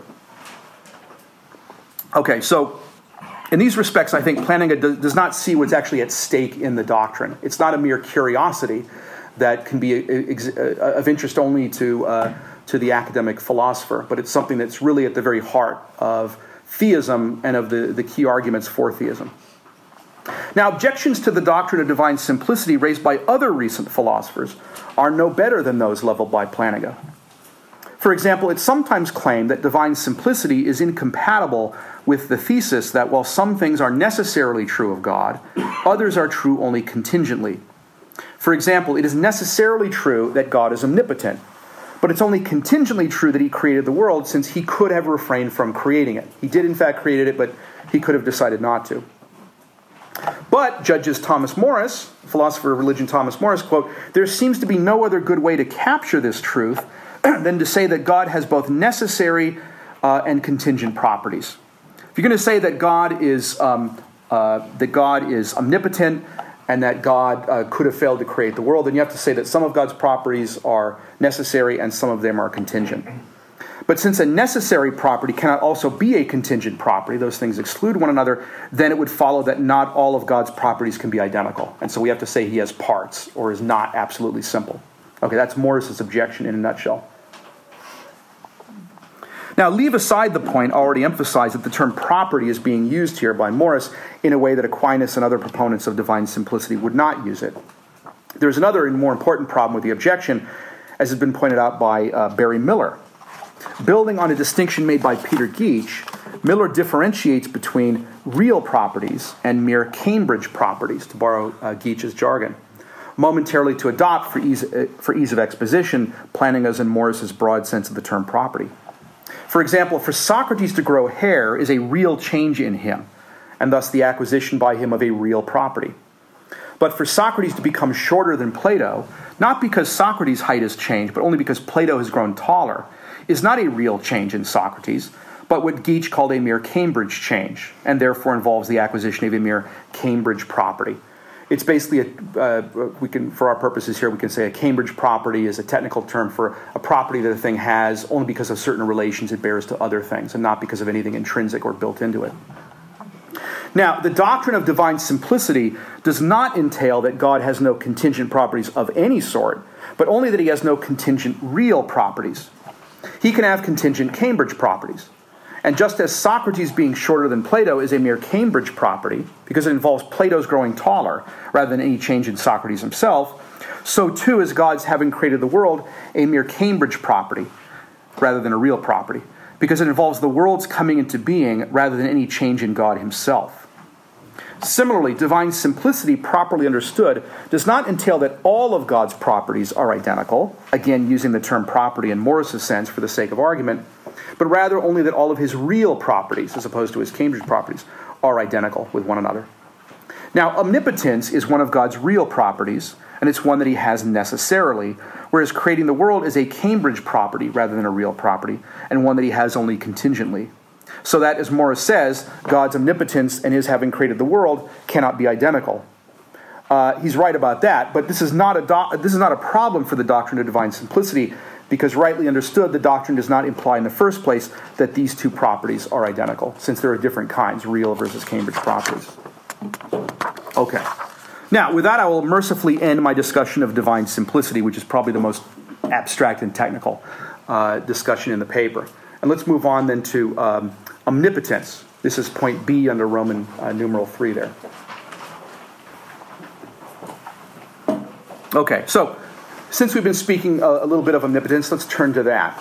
Okay, so in these respects, I think Plantinga does not see what's actually at stake in the doctrine. It's not a mere curiosity that can be of interest only to the academic philosopher, but it's something that's really at the very heart of theism and of the key arguments for theism. Now, objections to the doctrine of divine simplicity raised by other recent philosophers are no better than those leveled by Plantinga. For example, it's sometimes claimed that divine simplicity is incompatible with the thesis that while some things are necessarily true of God, others are true only contingently. For example, it is necessarily true that God is omnipotent, but it's only contingently true that he created the world, since he could have refrained from creating it. He did in fact create it, but he could have decided not to. But, judges Thomas Morris, philosopher of religion Thomas Morris, quote, "There seems to be no other good way to capture this truth than to say that God has both necessary and contingent properties." If you're going to say that God is omnipotent and that God could have failed to create the world, then you have to say that some of God's properties are necessary and some of them are contingent. But since a necessary property cannot also be a contingent property, those things exclude one another, then it would follow that not all of God's properties can be identical. And so we have to say he has parts or is not absolutely simple. Okay, that's Morris's objection in a nutshell. Now, leave aside the point already emphasized that the term property is being used here by Morris in a way that Aquinas and other proponents of divine simplicity would not use it. There's another and more important problem with the objection, as has been pointed out by Barry Miller. Building on a distinction made by Peter Geach, Miller differentiates between real properties and mere Cambridge properties, to borrow Geach's jargon, momentarily to adopt, for ease of exposition, Plantinga's and Morris's broad sense of the term property. For example, for Socrates to grow hair is a real change in him, and thus the acquisition by him of a real property. But for Socrates to become shorter than Plato, not because Socrates' height has changed, but only because Plato has grown taller, is not a real change in Socrates, but what Geach called a mere Cambridge change, and therefore involves the acquisition of a mere Cambridge property. It's basically, for our purposes here, we can say a Cambridge property is a technical term for a property that a thing has only because of certain relations it bears to other things, and not because of anything intrinsic or built into it. Now, the doctrine of divine simplicity does not entail that God has no contingent properties of any sort, but only that he has no contingent real properties. He can have contingent Cambridge properties. And just as Socrates being shorter than Plato is a mere Cambridge property, because it involves Plato's growing taller rather than any change in Socrates himself, so too is God's having created the world a mere Cambridge property rather than a real property, because it involves the world's coming into being rather than any change in God himself. Similarly, divine simplicity, properly understood, does not entail that all of God's properties are identical, again using the term property in Morris's sense for the sake of argument, but rather only that all of his real properties, as opposed to his Cambridge properties, are identical with one another. Now, omnipotence is one of God's real properties, and it's one that he has necessarily, whereas creating the world is a Cambridge property rather than a real property, and one that he has only contingently. So that, as Morris says, God's omnipotence and his having created the world cannot be identical. He's right about that, but this is not a problem for the doctrine of divine simplicity, because rightly understood, the doctrine does not imply in the first place that these two properties are identical, since there are different kinds, real versus Cambridge properties. Okay. Now, with that, I will mercifully end my discussion of divine simplicity, which is probably the most abstract and technical discussion in the paper. And let's move on then to omnipotence. This is point B under Roman numeral 3 there. Okay, so since we've been speaking a little bit of omnipotence, let's turn to that.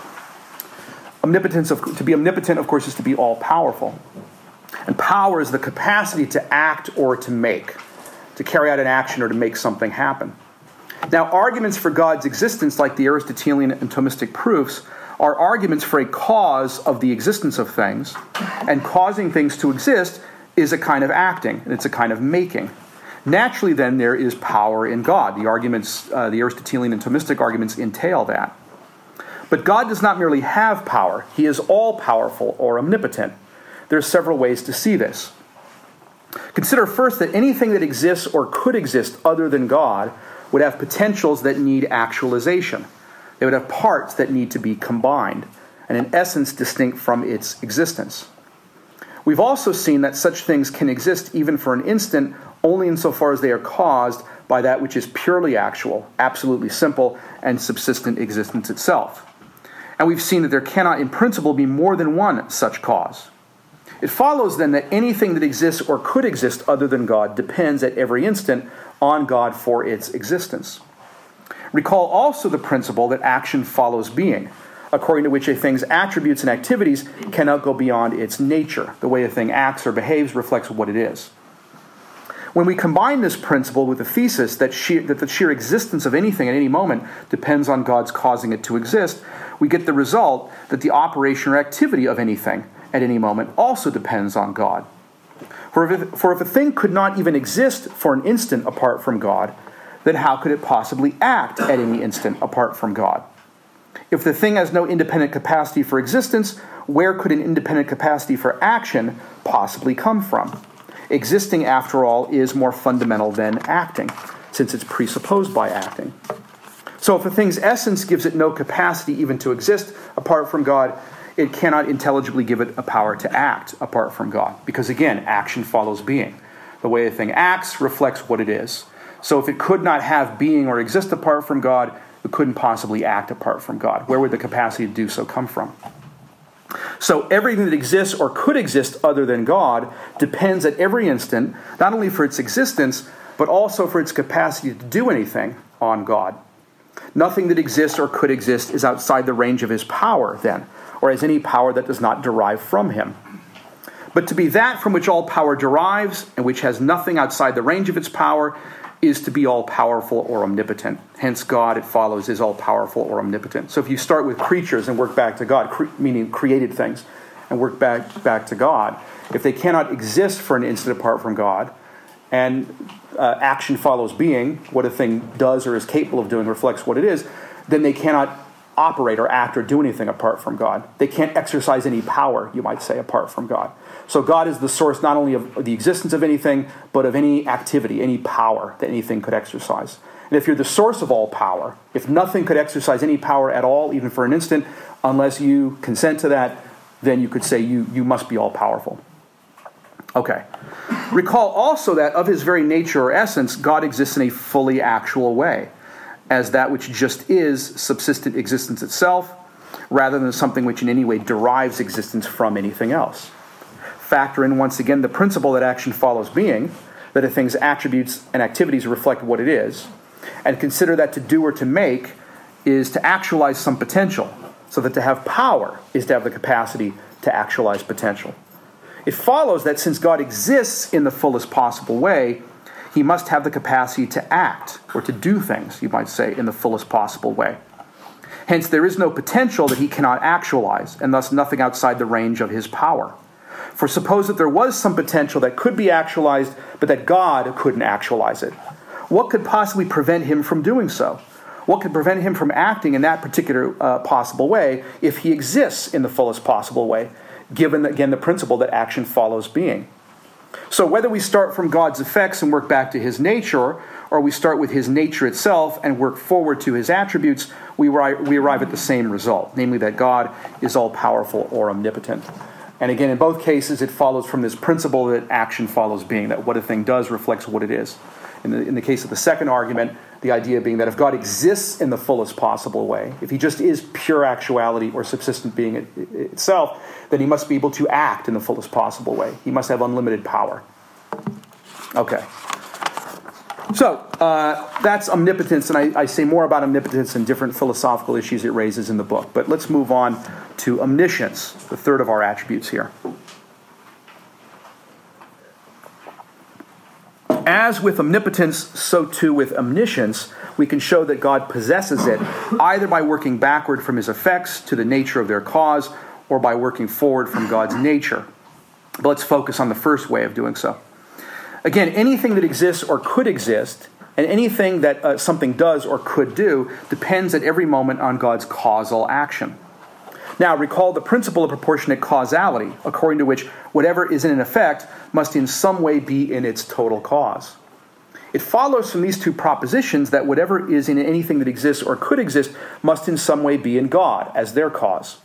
To be omnipotent, of course, is to be all-powerful. And power is the capacity to act or to make, to carry out an action or to make something happen. Now, arguments for God's existence, like the Aristotelian and Thomistic proofs, are arguments for a cause of the existence of things, and causing things to exist is a kind of acting, and it's a kind of making. Naturally, then, there is power in God. The Aristotelian and Thomistic arguments entail that. But God does not merely have power. He is all-powerful or omnipotent. There are several ways to see this. Consider first that anything that exists or could exist other than God would have potentials that need actualization. They would have parts that need to be combined, and in essence distinct from its existence. We've also seen that such things can exist even for an instant only insofar as they are caused by that which is purely actual, absolutely simple, and subsistent existence itself. And we've seen that there cannot in principle be more than one such cause. It follows then that anything that exists or could exist other than God depends at every instant on God for its existence. Recall also the principle that action follows being, according to which a thing's attributes and activities cannot go beyond its nature. The way a thing acts or behaves reflects what it is. When we combine this principle with the thesis that the sheer existence of anything at any moment depends on God's causing it to exist, we get the result that the operation or activity of anything at any moment also depends on God. For if a thing could not even exist for an instant apart from God, then how could it possibly act at any instant apart from God? If the thing has no independent capacity for existence, where could an independent capacity for action possibly come from? Existing, after all, is more fundamental than acting, since it's presupposed by acting. So if a thing's essence gives it no capacity even to exist apart from God, it cannot intelligibly give it a power to act apart from God. Because again, action follows being. The way a thing acts reflects what it is. So if it could not have being or exist apart from God, it couldn't possibly act apart from God. Where would the capacity to do so come from? So everything that exists or could exist other than God depends at every instant, not only for its existence, but also for its capacity to do anything on God. Nothing that exists or could exist is outside the range of his power, then, or has any power that does not derive from him. But to be that from which all power derives, and which has nothing outside the range of its power, is to be all-powerful or omnipotent. Hence, God, it follows, is all-powerful or omnipotent. So if you start with creatures and work back to God, meaning created things, and work back to God. If they cannot exist for an instant apart from God, and action follows being, what a thing does or is capable of doing reflects what it is, then they cannot operate or act or do anything apart from God. They can't exercise any power, you might say, apart from God. So God is the source not only of the existence of anything, but of any activity, any power that anything could exercise. And if you're the source of all power, if nothing could exercise any power at all, even for an instant, unless you consent to that, then you could say you must be all-powerful. Okay. Recall also that of his very nature or essence, God exists in a fully actual way, as that which just is subsistent existence itself, rather than something which in any way derives existence from anything else. Factor in once again the principle that action follows being, that a thing's attributes and activities reflect what it is, and consider that to do or to make is to actualize some potential, so that to have power is to have the capacity to actualize potential. It follows that since God exists in the fullest possible way, he must have the capacity to act, or to do things, you might say, in the fullest possible way. Hence, there is no potential that he cannot actualize, and thus nothing outside the range of his power. For suppose that there was some potential that could be actualized, but that God couldn't actualize it. What could possibly prevent him from doing so? What could prevent him from acting in that particular possible way if he exists in the fullest possible way, given, again, the principle that action follows being? So whether we start from God's effects and work back to his nature, or we start with his nature itself and work forward to his attributes, we arrive at the same result, namely that God is all-powerful or omnipotent. And again, in both cases, it follows from this principle that action follows being, that what a thing does reflects what it is. In the case of the second argument, the idea being that if God exists in the fullest possible way, if he just is pure actuality or subsistent being itself, then he must be able to act in the fullest possible way. He must have unlimited power. Okay. So, that's omnipotence, and I say more about omnipotence and different philosophical issues it raises in the book. But let's move on to omniscience, the third of our attributes here. As with omnipotence, so too with omniscience, we can show that God possesses it either by working backward from his effects to the nature of their cause, or by working forward from God's nature. But let's focus on the first way of doing so. Again, anything that exists or could exist, and anything that something does or could do, depends at every moment on God's causal action. Now, recall the principle of proportionate causality, according to which whatever is in an effect must in some way be in its total cause. It follows from these two propositions that whatever is in anything that exists or could exist must in some way be in God as their cause.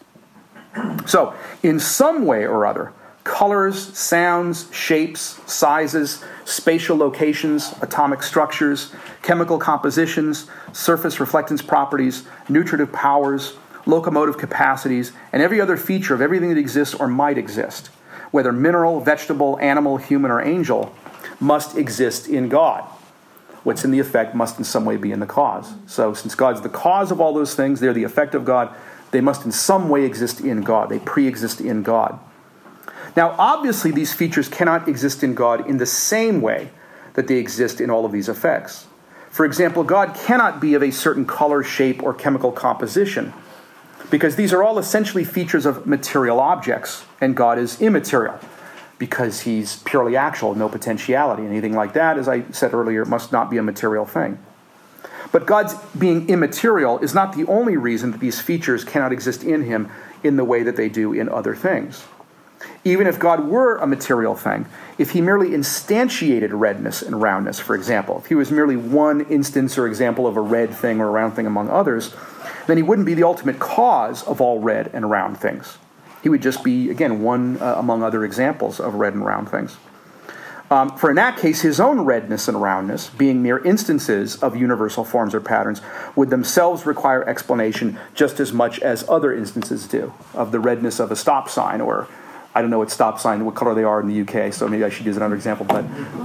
So, in some way or other, colors, sounds, shapes, sizes, spatial locations, atomic structures, chemical compositions, surface reflectance properties, nutritive powers, locomotive capacities, and every other feature of everything that exists or might exist, whether mineral, vegetable, animal, human, or angel, must exist in God. What's in the effect must in some way be in the cause. So since God's the cause of all those things, they're the effect of God, they must in some way exist in God. They pre-exist in God. Now, obviously, these features cannot exist in God in the same way that they exist in all of these effects. For example, God cannot be of a certain color, shape, or chemical composition, because these are all essentially features of material objects, and God is immaterial, because he's purely actual, no potentiality. Anything like that, as I said earlier, must not be a material thing. But God's being immaterial is not the only reason that these features cannot exist in him in the way that they do in other things. Even if God were a material thing, if he merely instantiated redness and roundness, for example, if he was merely one instance or example of a red thing or a round thing among others, then he wouldn't be the ultimate cause of all red and round things. He would just be, again, one among other examples of red and round things. For in that case, his own redness and roundness, being mere instances of universal forms or patterns, would themselves require explanation just as much as other instances do, of the redness of a stop sign, or I don't know what stop sign, what color they are in the UK, so maybe I should use another example, but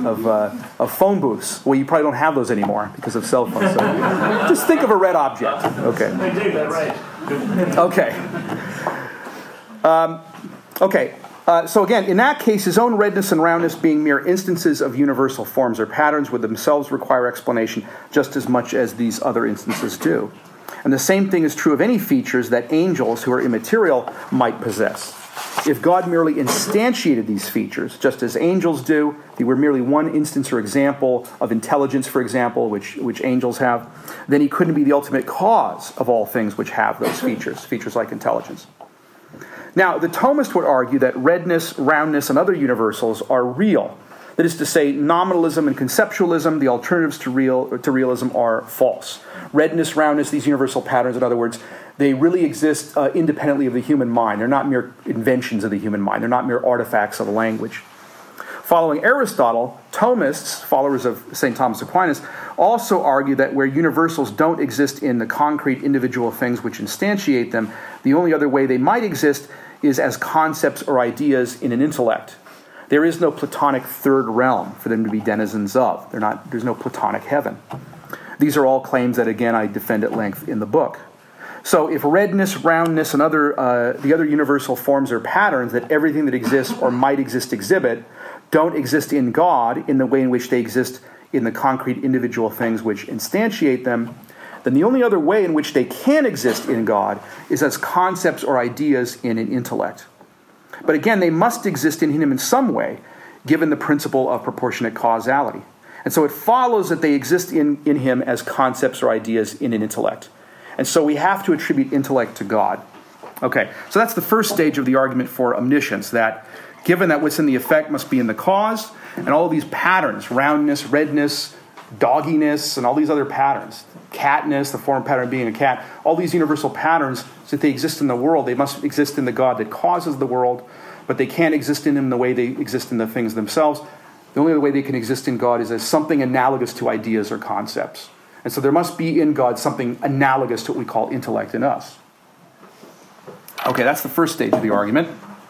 of phone booths. Well, you probably don't have those anymore because of cell phones. So just think of a red object. Okay. They do, that's right. Okay. So again, in that case, his own redness and roundness being mere instances of universal forms or patterns would themselves require explanation just as much as these other instances do. And the same thing is true of any features that angels who are immaterial might possess. If God merely instantiated these features, just as angels do, they were merely one instance or example of intelligence, for example, which angels have, then he couldn't be the ultimate cause of all things which have those features like intelligence. Now, the Thomist would argue that redness, roundness, and other universals are real. That is to say, nominalism and conceptualism, the alternatives to realism, are false. Redness, roundness, these universal patterns, in other words, they really exist independently of the human mind. They're not mere inventions of the human mind. They're not mere artifacts of language. Following Aristotle, Thomists, followers of St. Thomas Aquinas, also argue that where universals don't exist in the concrete individual things which instantiate them, the only other way they might exist is as concepts or ideas in an intellect. There is no Platonic third realm for them to be denizens of. There's no Platonic heaven. These are all claims that, again, I defend at length in the book. So if redness, roundness, and the other universal forms or patterns that everything that exists or might exist exhibit don't exist in God in the way in which they exist in the concrete individual things which instantiate them, then the only other way in which they can exist in God is as concepts or ideas in an intellect. But again, they must exist in him in some way, given the principle of proportionate causality. And so it follows that they exist in him as concepts or ideas in an intellect. And so we have to attribute intellect to God. Okay, so that's the first stage of the argument for omniscience, that given that what's in the effect must be in the cause, and all these patterns, roundness, redness, dogginess, and all these other patterns, catness, the form pattern being a cat, all these universal patterns, so that they exist in the world, they must exist in the God that causes the world, but they can't exist in him the way they exist in the things themselves. The only other way they can exist in God is as something analogous to ideas or concepts. And so there must be in God something analogous to what we call intellect in us. Okay, that's the first stage of the argument.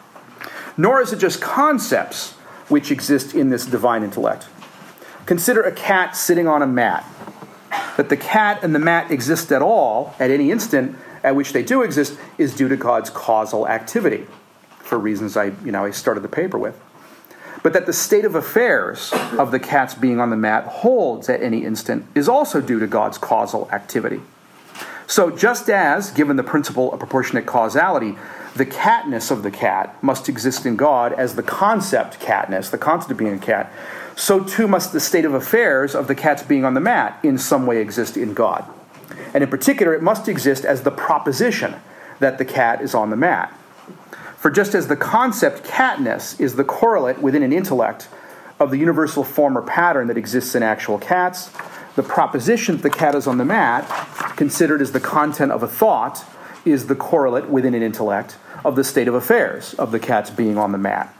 Nor is it just concepts which exist in this divine intellect. Consider a cat sitting on a mat. That the cat and the mat exist at all, at any instant at which they do exist, is due to God's causal activity, for reasons I started the paper with. But that the state of affairs of the cat's being on the mat holds at any instant is also due to God's causal activity. So just as, given the principle of proportionate causality, the catness of the cat must exist in God as the concept catness, the concept of being a cat, so too must the state of affairs of the cat's being on the mat in some way exist in God. And in particular, it must exist as the proposition that the cat is on the mat. For just as the concept catness is the correlate within an intellect of the universal form or pattern that exists in actual cats, the proposition that the cat is on the mat, considered as the content of a thought, is the correlate within an intellect of the state of affairs of the cat's being on the mat.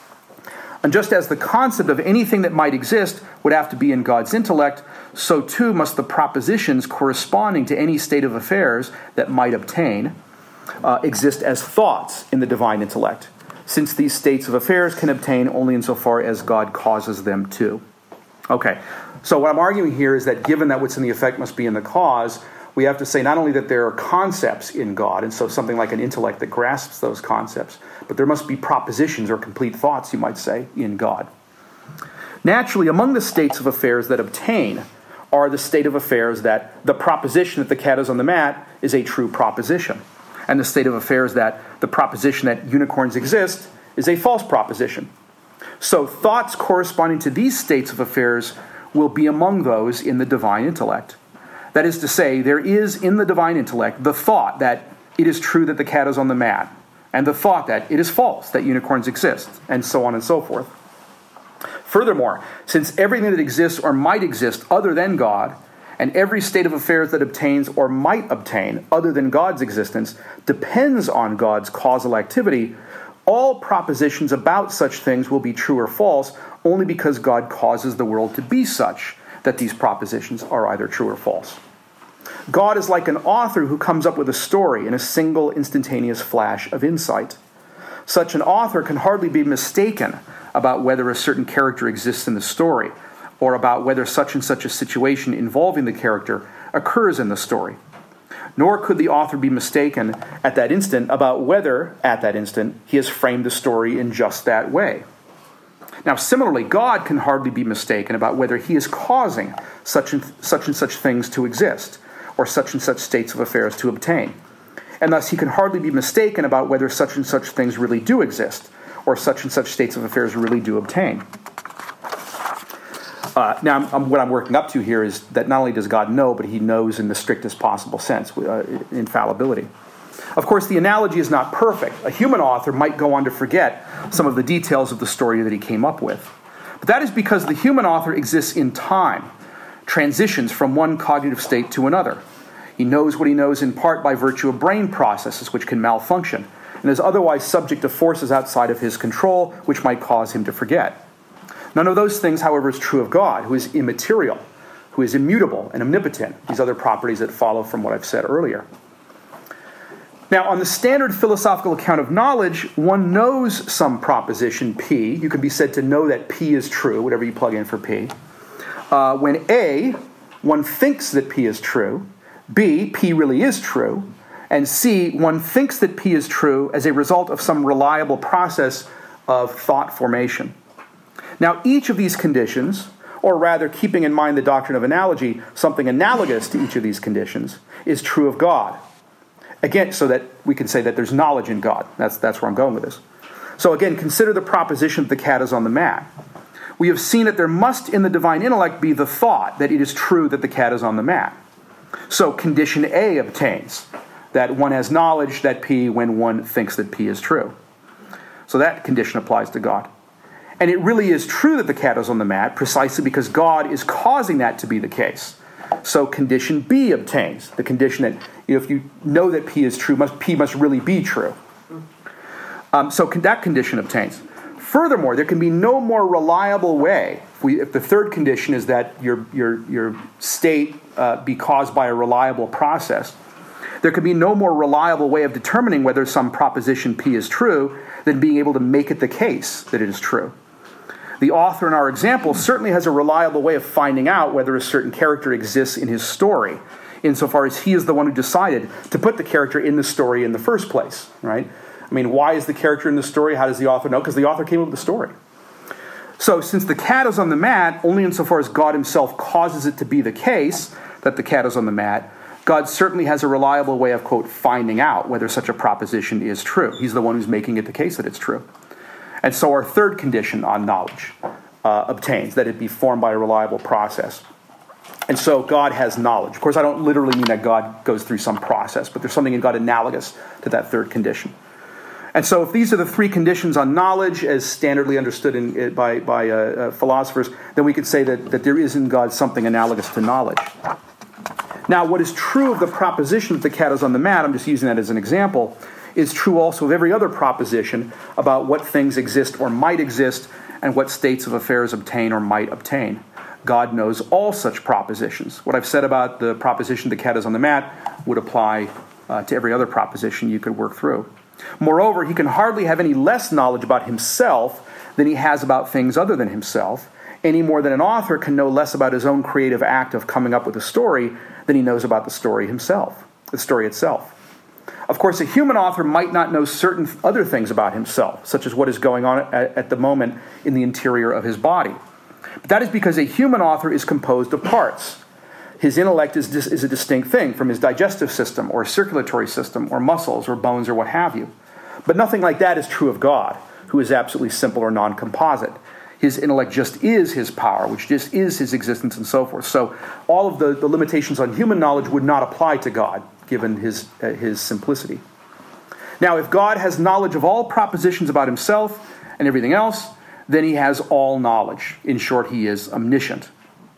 And just as the concept of anything that might exist would have to be in God's intellect, so too must the propositions corresponding to any state of affairs that might obtain exist as thoughts in the divine intellect, since these states of affairs can obtain only insofar as God causes them to. Okay, so what I'm arguing here is that given that what's in the effect must be in the cause, we have to say not only that there are concepts in God, and so something like an intellect that grasps those concepts, but there must be propositions or complete thoughts, you might say, in God. Naturally, among the states of affairs that obtain are the state of affairs that the proposition that the cat is on the mat is a true proposition, and the state of affairs that the proposition that unicorns exist is a false proposition. So thoughts corresponding to these states of affairs will be among those in the divine intellect. That is to say, there is in the divine intellect the thought that it is true that the cat is on the mat, and the thought that it is false that unicorns exist, and so on and so forth. Furthermore, since everything that exists or might exist other than God, and every state of affairs that obtains or might obtain other than God's existence depends on God's causal activity, all propositions about such things will be true or false only because God causes the world to be such that these propositions are either true or false. God is like an author who comes up with a story in a single instantaneous flash of insight. Such an author can hardly be mistaken about whether a certain character exists in the story, or about whether such and such a situation involving the character occurs in the story. Nor could the author be mistaken at that instant about whether, at that instant, he has framed the story in just that way. Now, similarly, God can hardly be mistaken about whether he is causing such and such things to exist, or such and such states of affairs to obtain. and thus he can hardly be mistaken about whether such and such things really do exist, or such and such states of affairs really do obtain. Now, what I'm working up to here is that not only does God know, but he knows in the strictest possible sense, infallibility. Of course, the analogy is not perfect. A human author might go on to forget some of the details of the story that he came up with. But that is because the human author exists in time, transitions from one cognitive state to another. He knows what he knows in part by virtue of brain processes which can malfunction, and is otherwise subject to forces outside of his control which might cause him to forget. None of those things, however, is true of God, who is immaterial, who is immutable and omnipotent, these other properties that follow from what I've said earlier. Now, on the standard philosophical account of knowledge, one knows some proposition P. You can be said to know that P is true, whatever you plug in for P. When A, one thinks that P is true. B, P really is true. And C, one thinks that P is true as a result of some reliable process of thought formation. Now, each of these conditions, or rather keeping in mind the doctrine of analogy, something analogous to each of these conditions, is true of God. Again, so that we can say that there's knowledge in God. That's where I'm going with this. So again, consider the proposition that the cat is on the mat. We have seen that there must in the divine intellect be the thought that it is true that the cat is on the mat. So condition A obtains, that one has knowledge that P when one thinks that P is true. So that condition applies to God. And it really is true that the cat is on the mat precisely because God is causing that to be the case. So condition B obtains, the condition that if you know that P is true, P must really be true. So that condition obtains. Furthermore, there can be no more reliable way, if the third condition is that your state be caused by a reliable process, there can be no more reliable way of determining whether some proposition P is true than being able to make it the case that it is true. The author in our example certainly has a reliable way of finding out whether a certain character exists in his story, insofar as he is the one who decided to put the character in the story in the first place, right? I mean, why is the character in the story? How does the author know? Because the author came up with the story. So since the cat is on the mat, only insofar as God himself causes it to be the case that the cat is on the mat, God certainly has a reliable way of, quote, finding out whether such a proposition is true. He's the one who's making it the case that it's true. And so our third condition on knowledge obtains, that it be formed by a reliable process. And so God has knowledge. Of course, I don't literally mean that God goes through some process, but there's something in God analogous to that third condition. And so if these are the three conditions on knowledge, as standardly understood by philosophers, then we could say that there is in God something analogous to knowledge. Now, what is true of the proposition that the cat is on the mat, I'm just using that as an example, is true also of every other proposition about what things exist or might exist and what states of affairs obtain or might obtain. God knows all such propositions. What I've said about the proposition the cat is on the mat would apply to every other proposition you could work through. Moreover, he can hardly have any less knowledge about himself than he has about things other than himself, any more than an author can know less about his own creative act of coming up with a story than he knows about the story himself, the story itself. Of course, a human author might not know certain other things about himself, such as what is going on at the moment in the interior of his body. But that is because a human author is composed of parts. His intellect is a distinct thing from his digestive system or circulatory system or muscles or bones or what have you. But nothing like that is true of God, who is absolutely simple or non-composite. His intellect just is his power, which just is his existence and so forth. So all of the limitations on human knowledge would not apply to God, given his simplicity. Now, if God has knowledge of all propositions about himself and everything else, then he has all knowledge. In short, he is omniscient.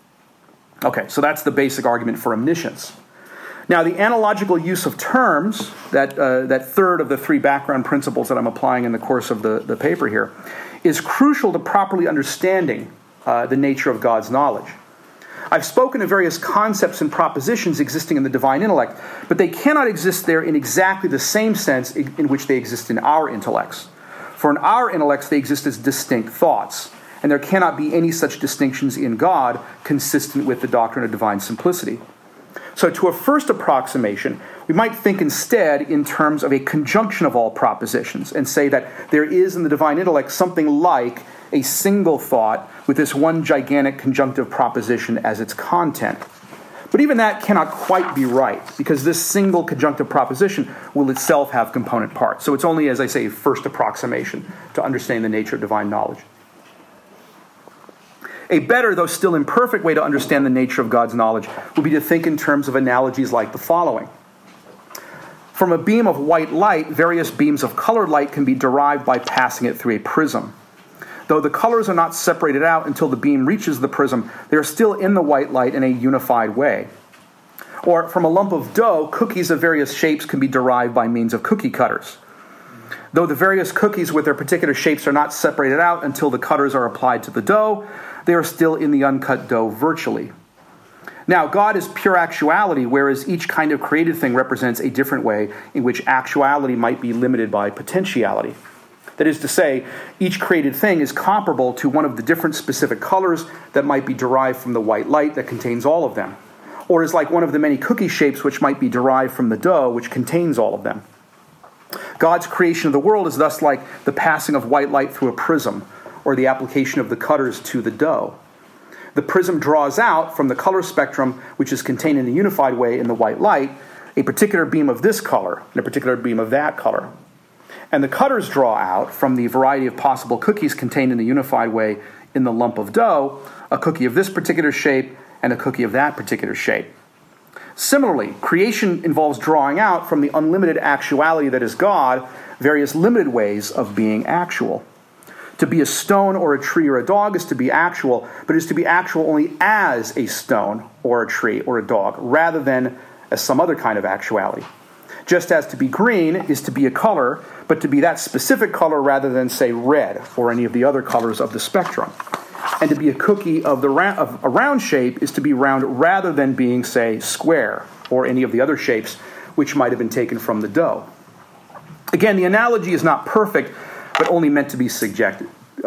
Okay, so that's the basic argument for omniscience. Now, the analogical use of terms, that third of the three background principles that I'm applying in the course of the paper here, is crucial to properly understanding the nature of God's knowledge. I've spoken of various concepts and propositions existing in the divine intellect, but they cannot exist there in exactly the same sense in which they exist in our intellects. For in our intellects, they exist as distinct thoughts, and there cannot be any such distinctions in God consistent with the doctrine of divine simplicity. So to a first approximation, we might think instead in terms of a conjunction of all propositions and say that there is in the divine intellect something like a single thought with this one gigantic conjunctive proposition as its content. But even that cannot quite be right, because this single conjunctive proposition will itself have component parts. So it's only, as I say, a first approximation to understanding the nature of divine knowledge. A better, though still imperfect, way to understand the nature of God's knowledge would be to think in terms of analogies like the following. From a beam of white light, various beams of colored light can be derived by passing it through a prism. Though the colors are not separated out until the beam reaches the prism, they are still in the white light in a unified way. Or from a lump of dough, cookies of various shapes can be derived by means of cookie cutters. Though the various cookies with their particular shapes are not separated out until the cutters are applied to the dough, they are still in the uncut dough virtually. Now, God is pure actuality, whereas each kind of created thing represents a different way in which actuality might be limited by potentiality. That is to say, each created thing is comparable to one of the different specific colors that might be derived from the white light that contains all of them, or is like one of the many cookie shapes which might be derived from the dough which contains all of them. God's creation of the world is thus like the passing of white light through a prism, or the application of the cutters to the dough. The prism draws out from the color spectrum, which is contained in a unified way in the white light, a particular beam of this color and a particular beam of that color. And the cutters draw out from the variety of possible cookies contained in a unified way in the lump of dough, a cookie of this particular shape and a cookie of that particular shape. Similarly, creation involves drawing out from the unlimited actuality that is God various limited ways of being actual. To be a stone or a tree or a dog is to be actual, but is to be actual only as a stone or a tree or a dog, rather than as some other kind of actuality. Just as to be green is to be a color, but to be that specific color rather than, say, red or any of the other colors of the spectrum. And to be a cookie of a round shape is to be round rather than being, say, square or any of the other shapes which might have been taken from the dough. Again, the analogy is not perfect, but only meant to be suggestive.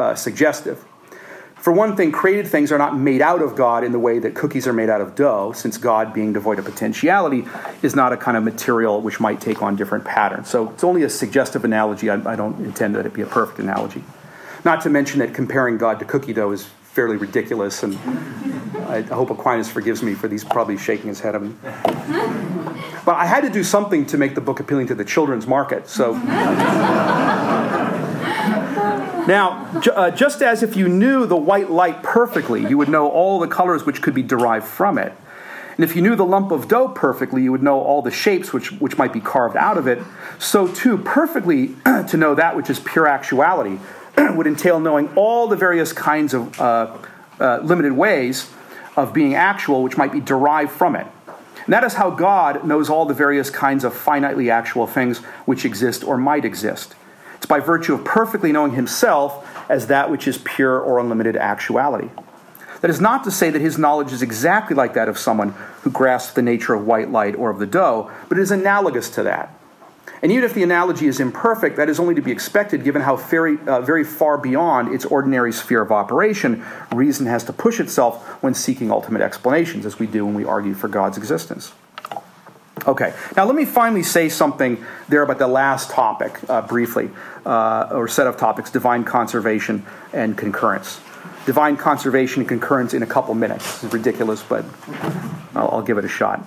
For one thing, created things are not made out of God in the way that cookies are made out of dough, since God, being devoid of potentiality, is not a kind of material which might take on different patterns. So it's only a suggestive analogy. I don't intend that it be a perfect analogy. Not to mention that comparing God to cookie dough is fairly ridiculous, and I hope Aquinas forgives me for these probably shaking his head at me. But I had to do something to make the book appealing to the children's market, so... Now, just as if you knew the white light perfectly, you would know all the colors which could be derived from it. And if you knew the lump of dough perfectly, you would know all the shapes which might be carved out of it. So too, perfectly to know that which is pure actuality would entail knowing all the various kinds of limited ways of being actual which might be derived from it. And that is how God knows all the various kinds of finitely actual things which exist or might exist. It's by virtue of perfectly knowing himself as that which is pure or unlimited actuality. That is not to say that his knowledge is exactly like that of someone who grasps the nature of white light or of the dough, but it is analogous to that. And even if the analogy is imperfect, that is only to be expected given how very far beyond its ordinary sphere of operation reason has to push itself when seeking ultimate explanations, as we do when we argue for God's existence. Okay, now let me finally say something there about the last topic, briefly, or set of topics, divine conservation and concurrence. Divine conservation and concurrence in a couple minutes. This is ridiculous, but I'll give it a shot.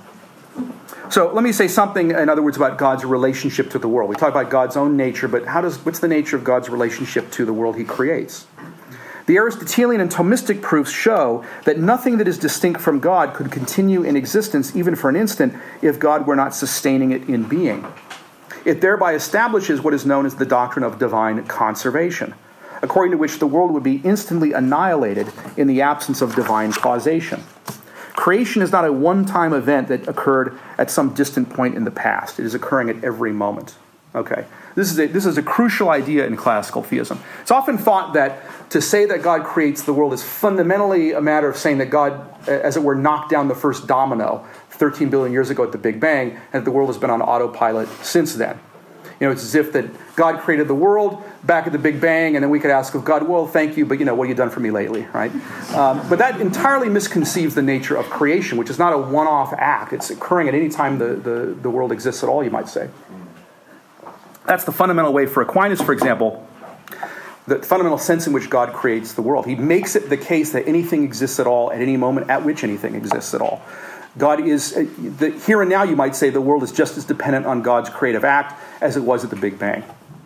So let me say something, in other words, about God's relationship to the world. We talk about God's own nature, but what's the nature of God's relationship to the world he creates? The Aristotelian and Thomistic proofs show that nothing that is distinct from God could continue in existence even for an instant if God were not sustaining it in being. It thereby establishes what is known as the doctrine of divine conservation, according to which the world would be instantly annihilated in the absence of divine causation. Creation is not a one-time event that occurred at some distant point in the past. It is occurring at every moment. Okay, this is a crucial idea in classical theism. It's often thought that to say that God creates the world is fundamentally a matter of saying that God, as it were, knocked down the first domino 13 billion years ago at the Big Bang, and that the world has been on autopilot since then. You know, it's as if that God created the world back at the Big Bang, and then we could ask of God, well, thank you, but what have you done for me lately, right? But that entirely misconceives the nature of creation, which is not a one-off act. It's occurring at any time the world exists at all, you might say. That's the fundamental way for Aquinas, for example, the fundamental sense in which God creates the world. He makes it the case that anything exists at all at any moment at which anything exists at all. God is, here and now you might say the world is just as dependent on God's creative act as it was at the Big Bang.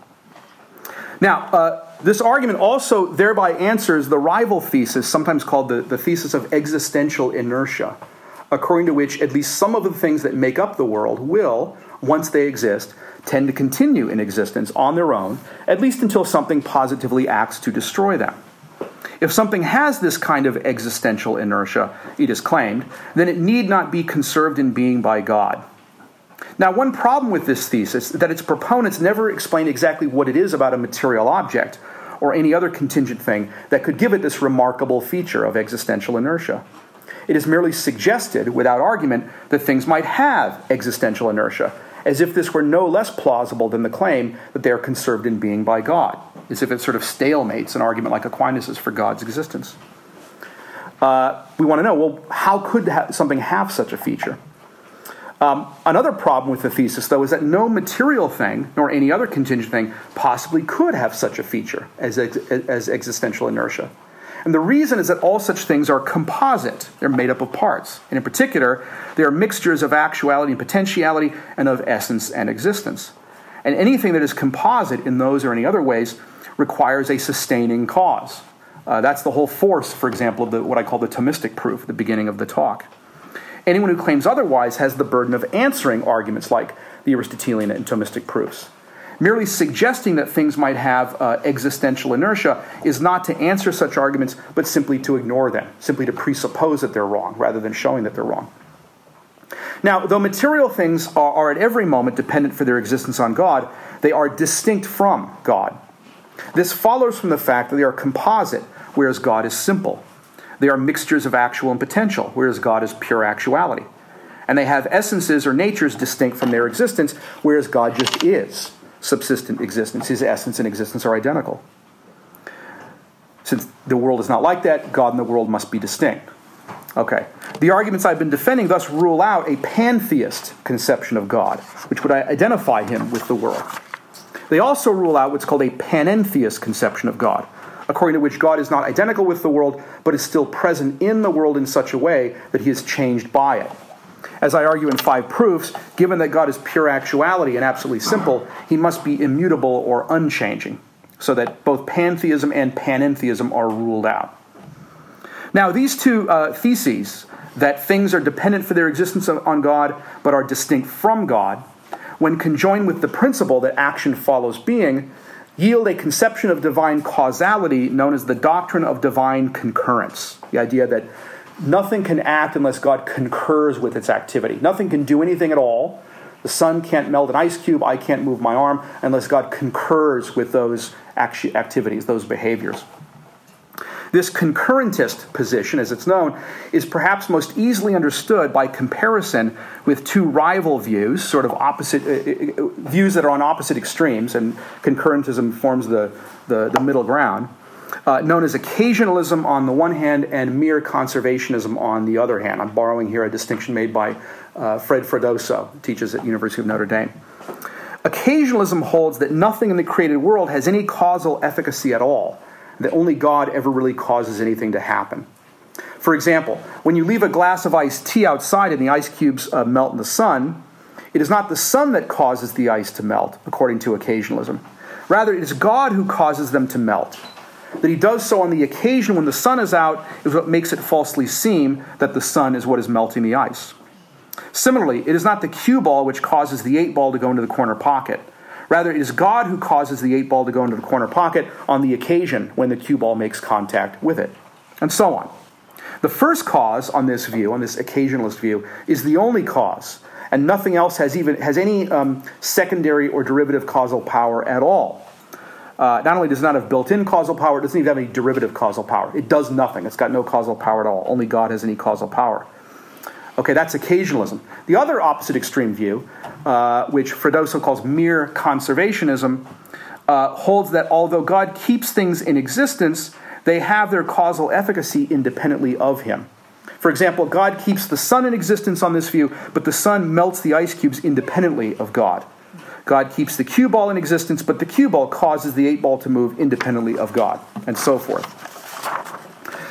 Now, this argument also thereby answers the rival thesis, sometimes called the thesis of existential inertia, according to which at least some of the things that make up the world will, once they exist, tend to continue in existence on their own, at least until something positively acts to destroy them. If something has this kind of existential inertia, it is claimed, then it need not be conserved in being by God. Now, one problem with this thesis is that its proponents never explain exactly what it is about a material object or any other contingent thing that could give it this remarkable feature of existential inertia. It is merely suggested, without argument, that things might have existential inertia, as if this were no less plausible than the claim that they are conserved in being by God, as if it sort of stalemates an argument like Aquinas's for God's existence. We want to know, well, how could something have such a feature? Another problem with the thesis, though, is that no material thing, nor any other contingent thing, possibly could have such a feature as existential inertia. And the reason is that all such things are composite. They're made up of parts. And in particular, they are mixtures of actuality and potentiality and of essence and existence. And anything that is composite in those or any other ways requires a sustaining cause. That's the whole force, for example, of what I call the Thomistic proof, the beginning of the talk. Anyone who claims otherwise has the burden of answering arguments like the Aristotelian and Thomistic proofs. Merely suggesting that things might have existential inertia is not to answer such arguments, but simply to ignore them, simply to presuppose that they're wrong, rather than showing that they're wrong. Now, though material things are at every moment dependent for their existence on God, they are distinct from God. This follows from the fact that they are composite, whereas God is simple. They are mixtures of actual and potential, whereas God is pure actuality. And they have essences or natures distinct from their existence, whereas God just is subsistent existence. His essence and existence are identical. Since the world is not like that, God and the world must be distinct. Okay. The arguments I've been defending thus rule out a pantheist conception of God, which would identify him with the world. They also rule out what's called a panentheist conception of God, according to which God is not identical with the world, but is still present in the world in such a way that he is changed by it. As I argue in 5 proofs, given that God is pure actuality and absolutely simple, he must be immutable or unchanging, so that both pantheism and panentheism are ruled out. Now, these two theses, that things are dependent for their existence on God, but are distinct from God, when conjoined with the principle that action follows being, yield a conception of divine causality known as the doctrine of divine concurrence. The idea that nothing can act unless God concurs with its activity. Nothing can do anything at all. The sun can't melt an ice cube. I can't move my arm unless God concurs with those activities, those behaviors. This concurrentist position, as it's known, is perhaps most easily understood by comparison with two rival views, sort of opposite views that are on opposite extremes, and concurrentism forms the middle ground, known as occasionalism on the one hand and mere conservationism on the other hand. I'm borrowing here a distinction made by Fred Freddoso, who teaches at the University of Notre Dame. Occasionalism holds that nothing in the created world has any causal efficacy at all, that only God ever really causes anything to happen. For example, when you leave a glass of iced tea outside and the ice cubes melt in the sun, it is not the sun that causes the ice to melt, according to occasionalism. Rather, it is God who causes them to melt. That he does so on the occasion when the sun is out is what makes it falsely seem that the sun is what is melting the ice. Similarly, it is not the cue ball which causes the 8 ball to go into the corner pocket. Rather, it is God who causes the 8 ball to go into the corner pocket on the occasion when the cue ball makes contact with it, and so on. The first cause on this view, on this occasionalist view, is the only cause, and nothing else has any secondary or derivative causal power at all. Not only does it not have built-in causal power, it doesn't even have any derivative causal power. It does nothing. It's got no causal power at all. Only God has any causal power. Okay, that's occasionalism. The other opposite extreme view, which Freddoso calls mere conservationism, holds that although God keeps things in existence, they have their causal efficacy independently of him. For example, God keeps the sun in existence on this view, but the sun melts the ice cubes independently of God. God keeps the cue ball in existence, but the cue ball causes the 8 ball to move independently of God, and so forth.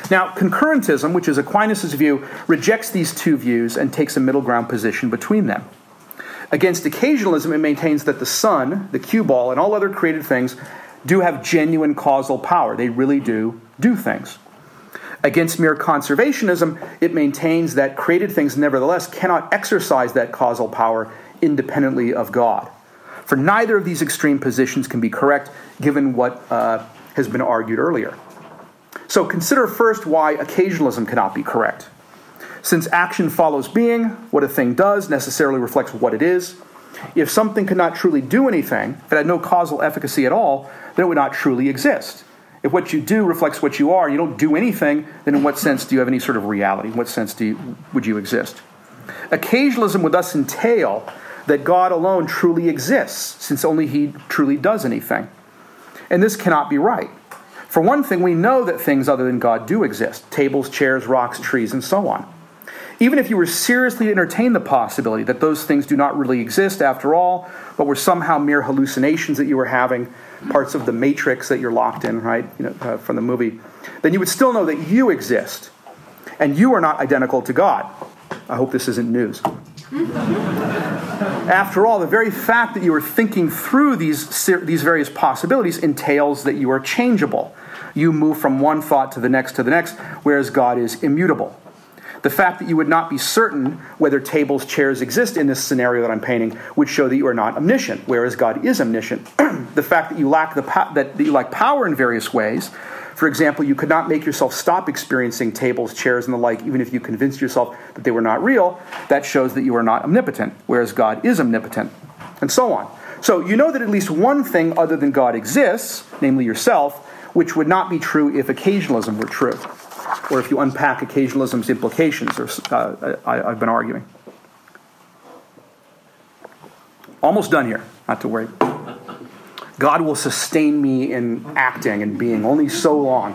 Now, concurrentism, which is Aquinas' view, rejects these two views and takes a middle ground position between them. Against occasionalism, it maintains that the sun, the cue ball, and all other created things do have genuine causal power. They really do things. Against mere conservationism, it maintains that created things nevertheless cannot exercise that causal power independently of God. For neither of these extreme positions can be correct, given what has been argued earlier. So consider first why occasionalism cannot be correct. Since action follows being, what a thing does necessarily reflects what it is. If something could not truly do anything, if it had no causal efficacy at all, then it would not truly exist. If what you do reflects what you are, and you don't do anything, then in what sense do you have any sort of reality? In what sense would you exist? Occasionalism would thus entail that God alone truly exists, since only he truly does anything. And this cannot be right. For one thing, we know that things other than God do exist: tables, chairs, rocks, trees, and so on. Even if you were seriously to entertain the possibility that those things do not really exist after all, but were somehow mere hallucinations that you were having, parts of the matrix that you're locked in, right, from the movie, then you would still know that you exist, and you are not identical to God. I hope this isn't news. After all, the very fact that you are thinking through these various possibilities entails that you are changeable. You move from one thought to the next, whereas God is immutable. The fact that you would not be certain whether tables, chairs exist in this scenario that I'm painting would show that you are not omniscient, whereas God is omniscient. The fact that you lack that you lack power in various ways. For example, you could not make yourself stop experiencing tables, chairs, and the like, even if you convinced yourself that they were not real. That shows that you are not omnipotent, whereas God is omnipotent, and so on. So you know that at least one thing other than God exists, namely yourself, which would not be true if occasionalism were true, or if you unpack occasionalism's implications, I've been arguing. Almost done here, not to worry. God will sustain me in acting and being only so long.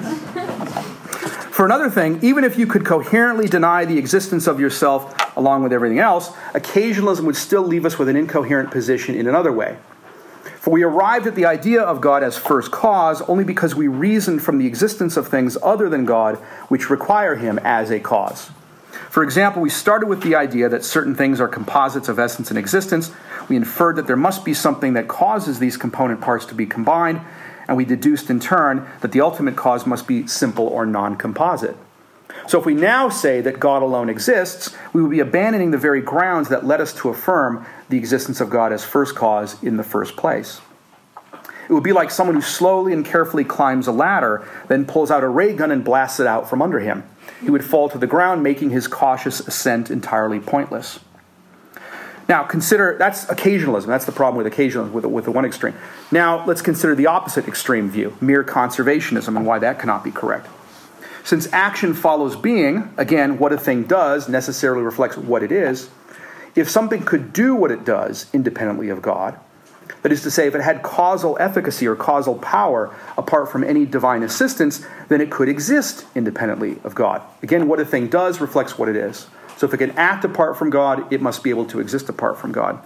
For another thing, even if you could coherently deny the existence of yourself along with everything else, occasionalism would still leave us with an incoherent position in another way. For we arrived at the idea of God as first cause only because we reasoned from the existence of things other than God which require him as a cause. For example, we started with the idea that certain things are composites of essence and existence. We inferred that there must be something that causes these component parts to be combined, and we deduced in turn that the ultimate cause must be simple or non-composite. So if we now say that God alone exists, we will be abandoning the very grounds that led us to affirm the existence of God as first cause in the first place. It would be like someone who slowly and carefully climbs a ladder, then pulls out a ray gun and blasts it out from under him. He would fall to the ground, making his cautious ascent entirely pointless. Now, consider, that's occasionalism. That's the problem with occasionalism, with the one extreme. Now, let's consider the opposite extreme view, mere conservationism, and why that cannot be correct. Since action follows being, again, what a thing does necessarily reflects what it is. If something could do what it does independently of God, that is to say, if it had causal efficacy or causal power apart from any divine assistance, then it could exist independently of God. Again, what a thing does reflects what it is. So if it can act apart from God, it must be able to exist apart from God.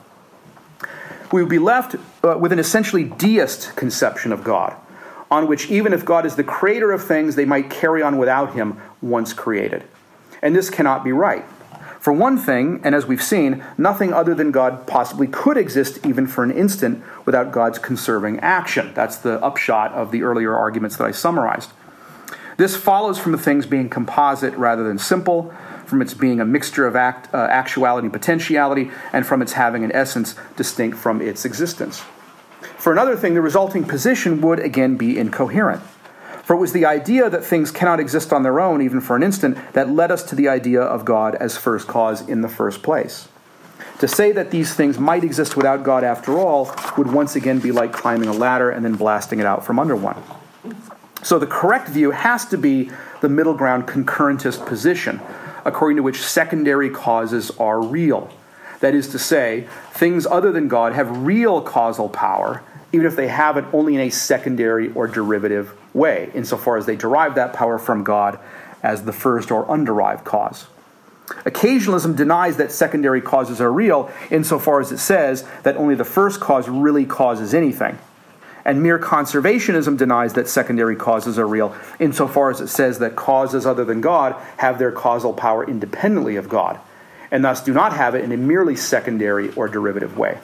We would be left with an essentially deist conception of God, on which even if God is the creator of things, they might carry on without him once created. And this cannot be right. For one thing, and as we've seen, nothing other than God possibly could exist even for an instant without God's conserving action. That's the upshot of the earlier arguments that I summarized. This follows from the things being composite rather than simple, from its being a mixture of actuality and potentiality, and from its having an essence distinct from its existence. For another thing, the resulting position would again be incoherent. For it was the idea that things cannot exist on their own, even for an instant, that led us to the idea of God as first cause in the first place. To say that these things might exist without God after all would once again be like climbing a ladder and then blasting it out from under one. So the correct view has to be the middle ground concurrentist position, according to which secondary causes are real. That is to say, things other than God have real causal power, even if they have it only in a secondary or derivative way, insofar as they derive that power from God as the first or underived cause. Occasionalism denies that secondary causes are real, insofar as it says that only the first cause really causes anything. And mere conservationism denies that secondary causes are real, insofar as it says that causes other than God have their causal power independently of God, and thus do not have it in a merely secondary or derivative way.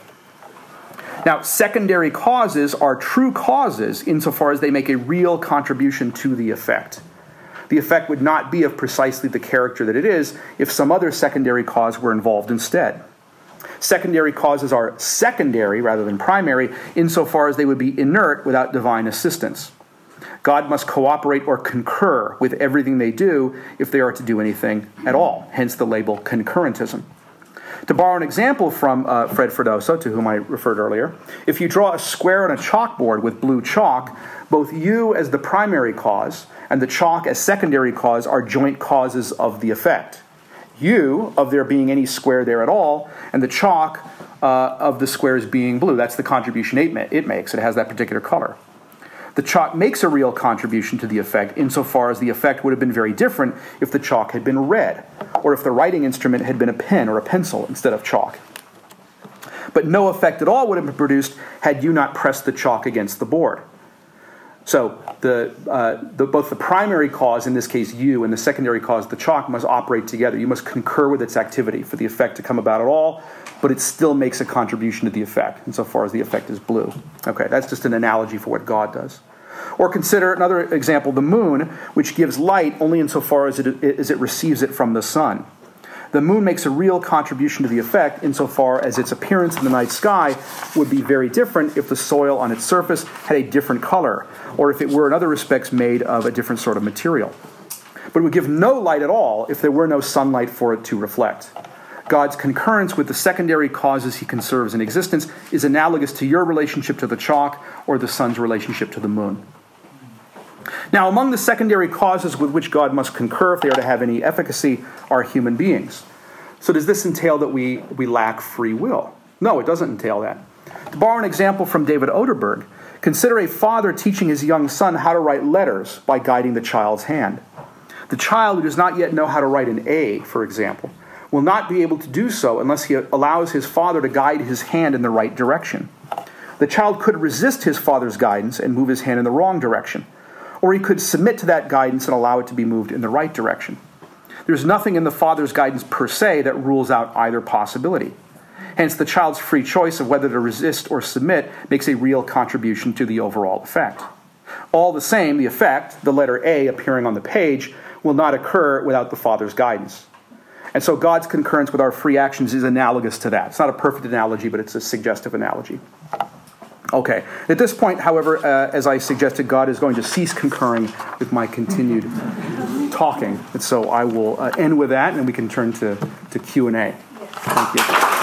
Now, secondary causes are true causes insofar as they make a real contribution to the effect. The effect would not be of precisely the character that it is if some other secondary cause were involved instead. Secondary causes are secondary rather than primary insofar as they would be inert without divine assistance. God must cooperate or concur with everything they do if they are to do anything at all, hence the label concurrentism. To borrow an example from Fred Freddoso, to whom I referred earlier, if you draw a square on a chalkboard with blue chalk, both you as the primary cause and the chalk as secondary cause are joint causes of the effect. You, of there being any square there at all, and the chalk of the squares being blue. That's the contribution it makes. It has that particular color. The chalk makes a real contribution to the effect insofar as the effect would have been very different if the chalk had been red, or if the writing instrument had been a pen or a pencil instead of chalk. But no effect at all would have been produced had you not pressed the chalk against the board. So both the primary cause, in this case you, and the secondary cause, the chalk, must operate together. You must concur with its activity for the effect to come about at all, but it still makes a contribution to the effect, insofar as the effect is blue. Okay, that's just an analogy for what God does. Or consider another example, the moon, which gives light only insofar as it receives it from the sun. The moon makes a real contribution to the effect insofar as its appearance in the night sky would be very different if the soil on its surface had a different color, or if it were in other respects made of a different sort of material. But it would give no light at all if there were no sunlight for it to reflect. God's concurrence with the secondary causes he conserves in existence is analogous to your relationship to the chalk or the sun's relationship to the moon. Now, among the secondary causes with which God must concur if they are to have any efficacy are human beings. So does this entail that we lack free will? No, it doesn't entail that. To borrow an example from David Oderberg, consider a father teaching his young son how to write letters by guiding the child's hand. The child who does not yet know how to write an A, for example, will not be able to do so unless he allows his father to guide his hand in the right direction. The child could resist his father's guidance and move his hand in the wrong direction, or he could submit to that guidance and allow it to be moved in the right direction. There's nothing in the father's guidance per se that rules out either possibility. Hence, the child's free choice of whether to resist or submit makes a real contribution to the overall effect. All the same, the effect, the letter A appearing on the page, will not occur without the father's guidance. And so God's concurrence with our free actions is analogous to that. It's not a perfect analogy, but it's a suggestive analogy. Okay. At this point, however, as I suggested, God is going to cease concurring with my continued talking. And so I will end with that, and we can turn to Q&A. Thank you.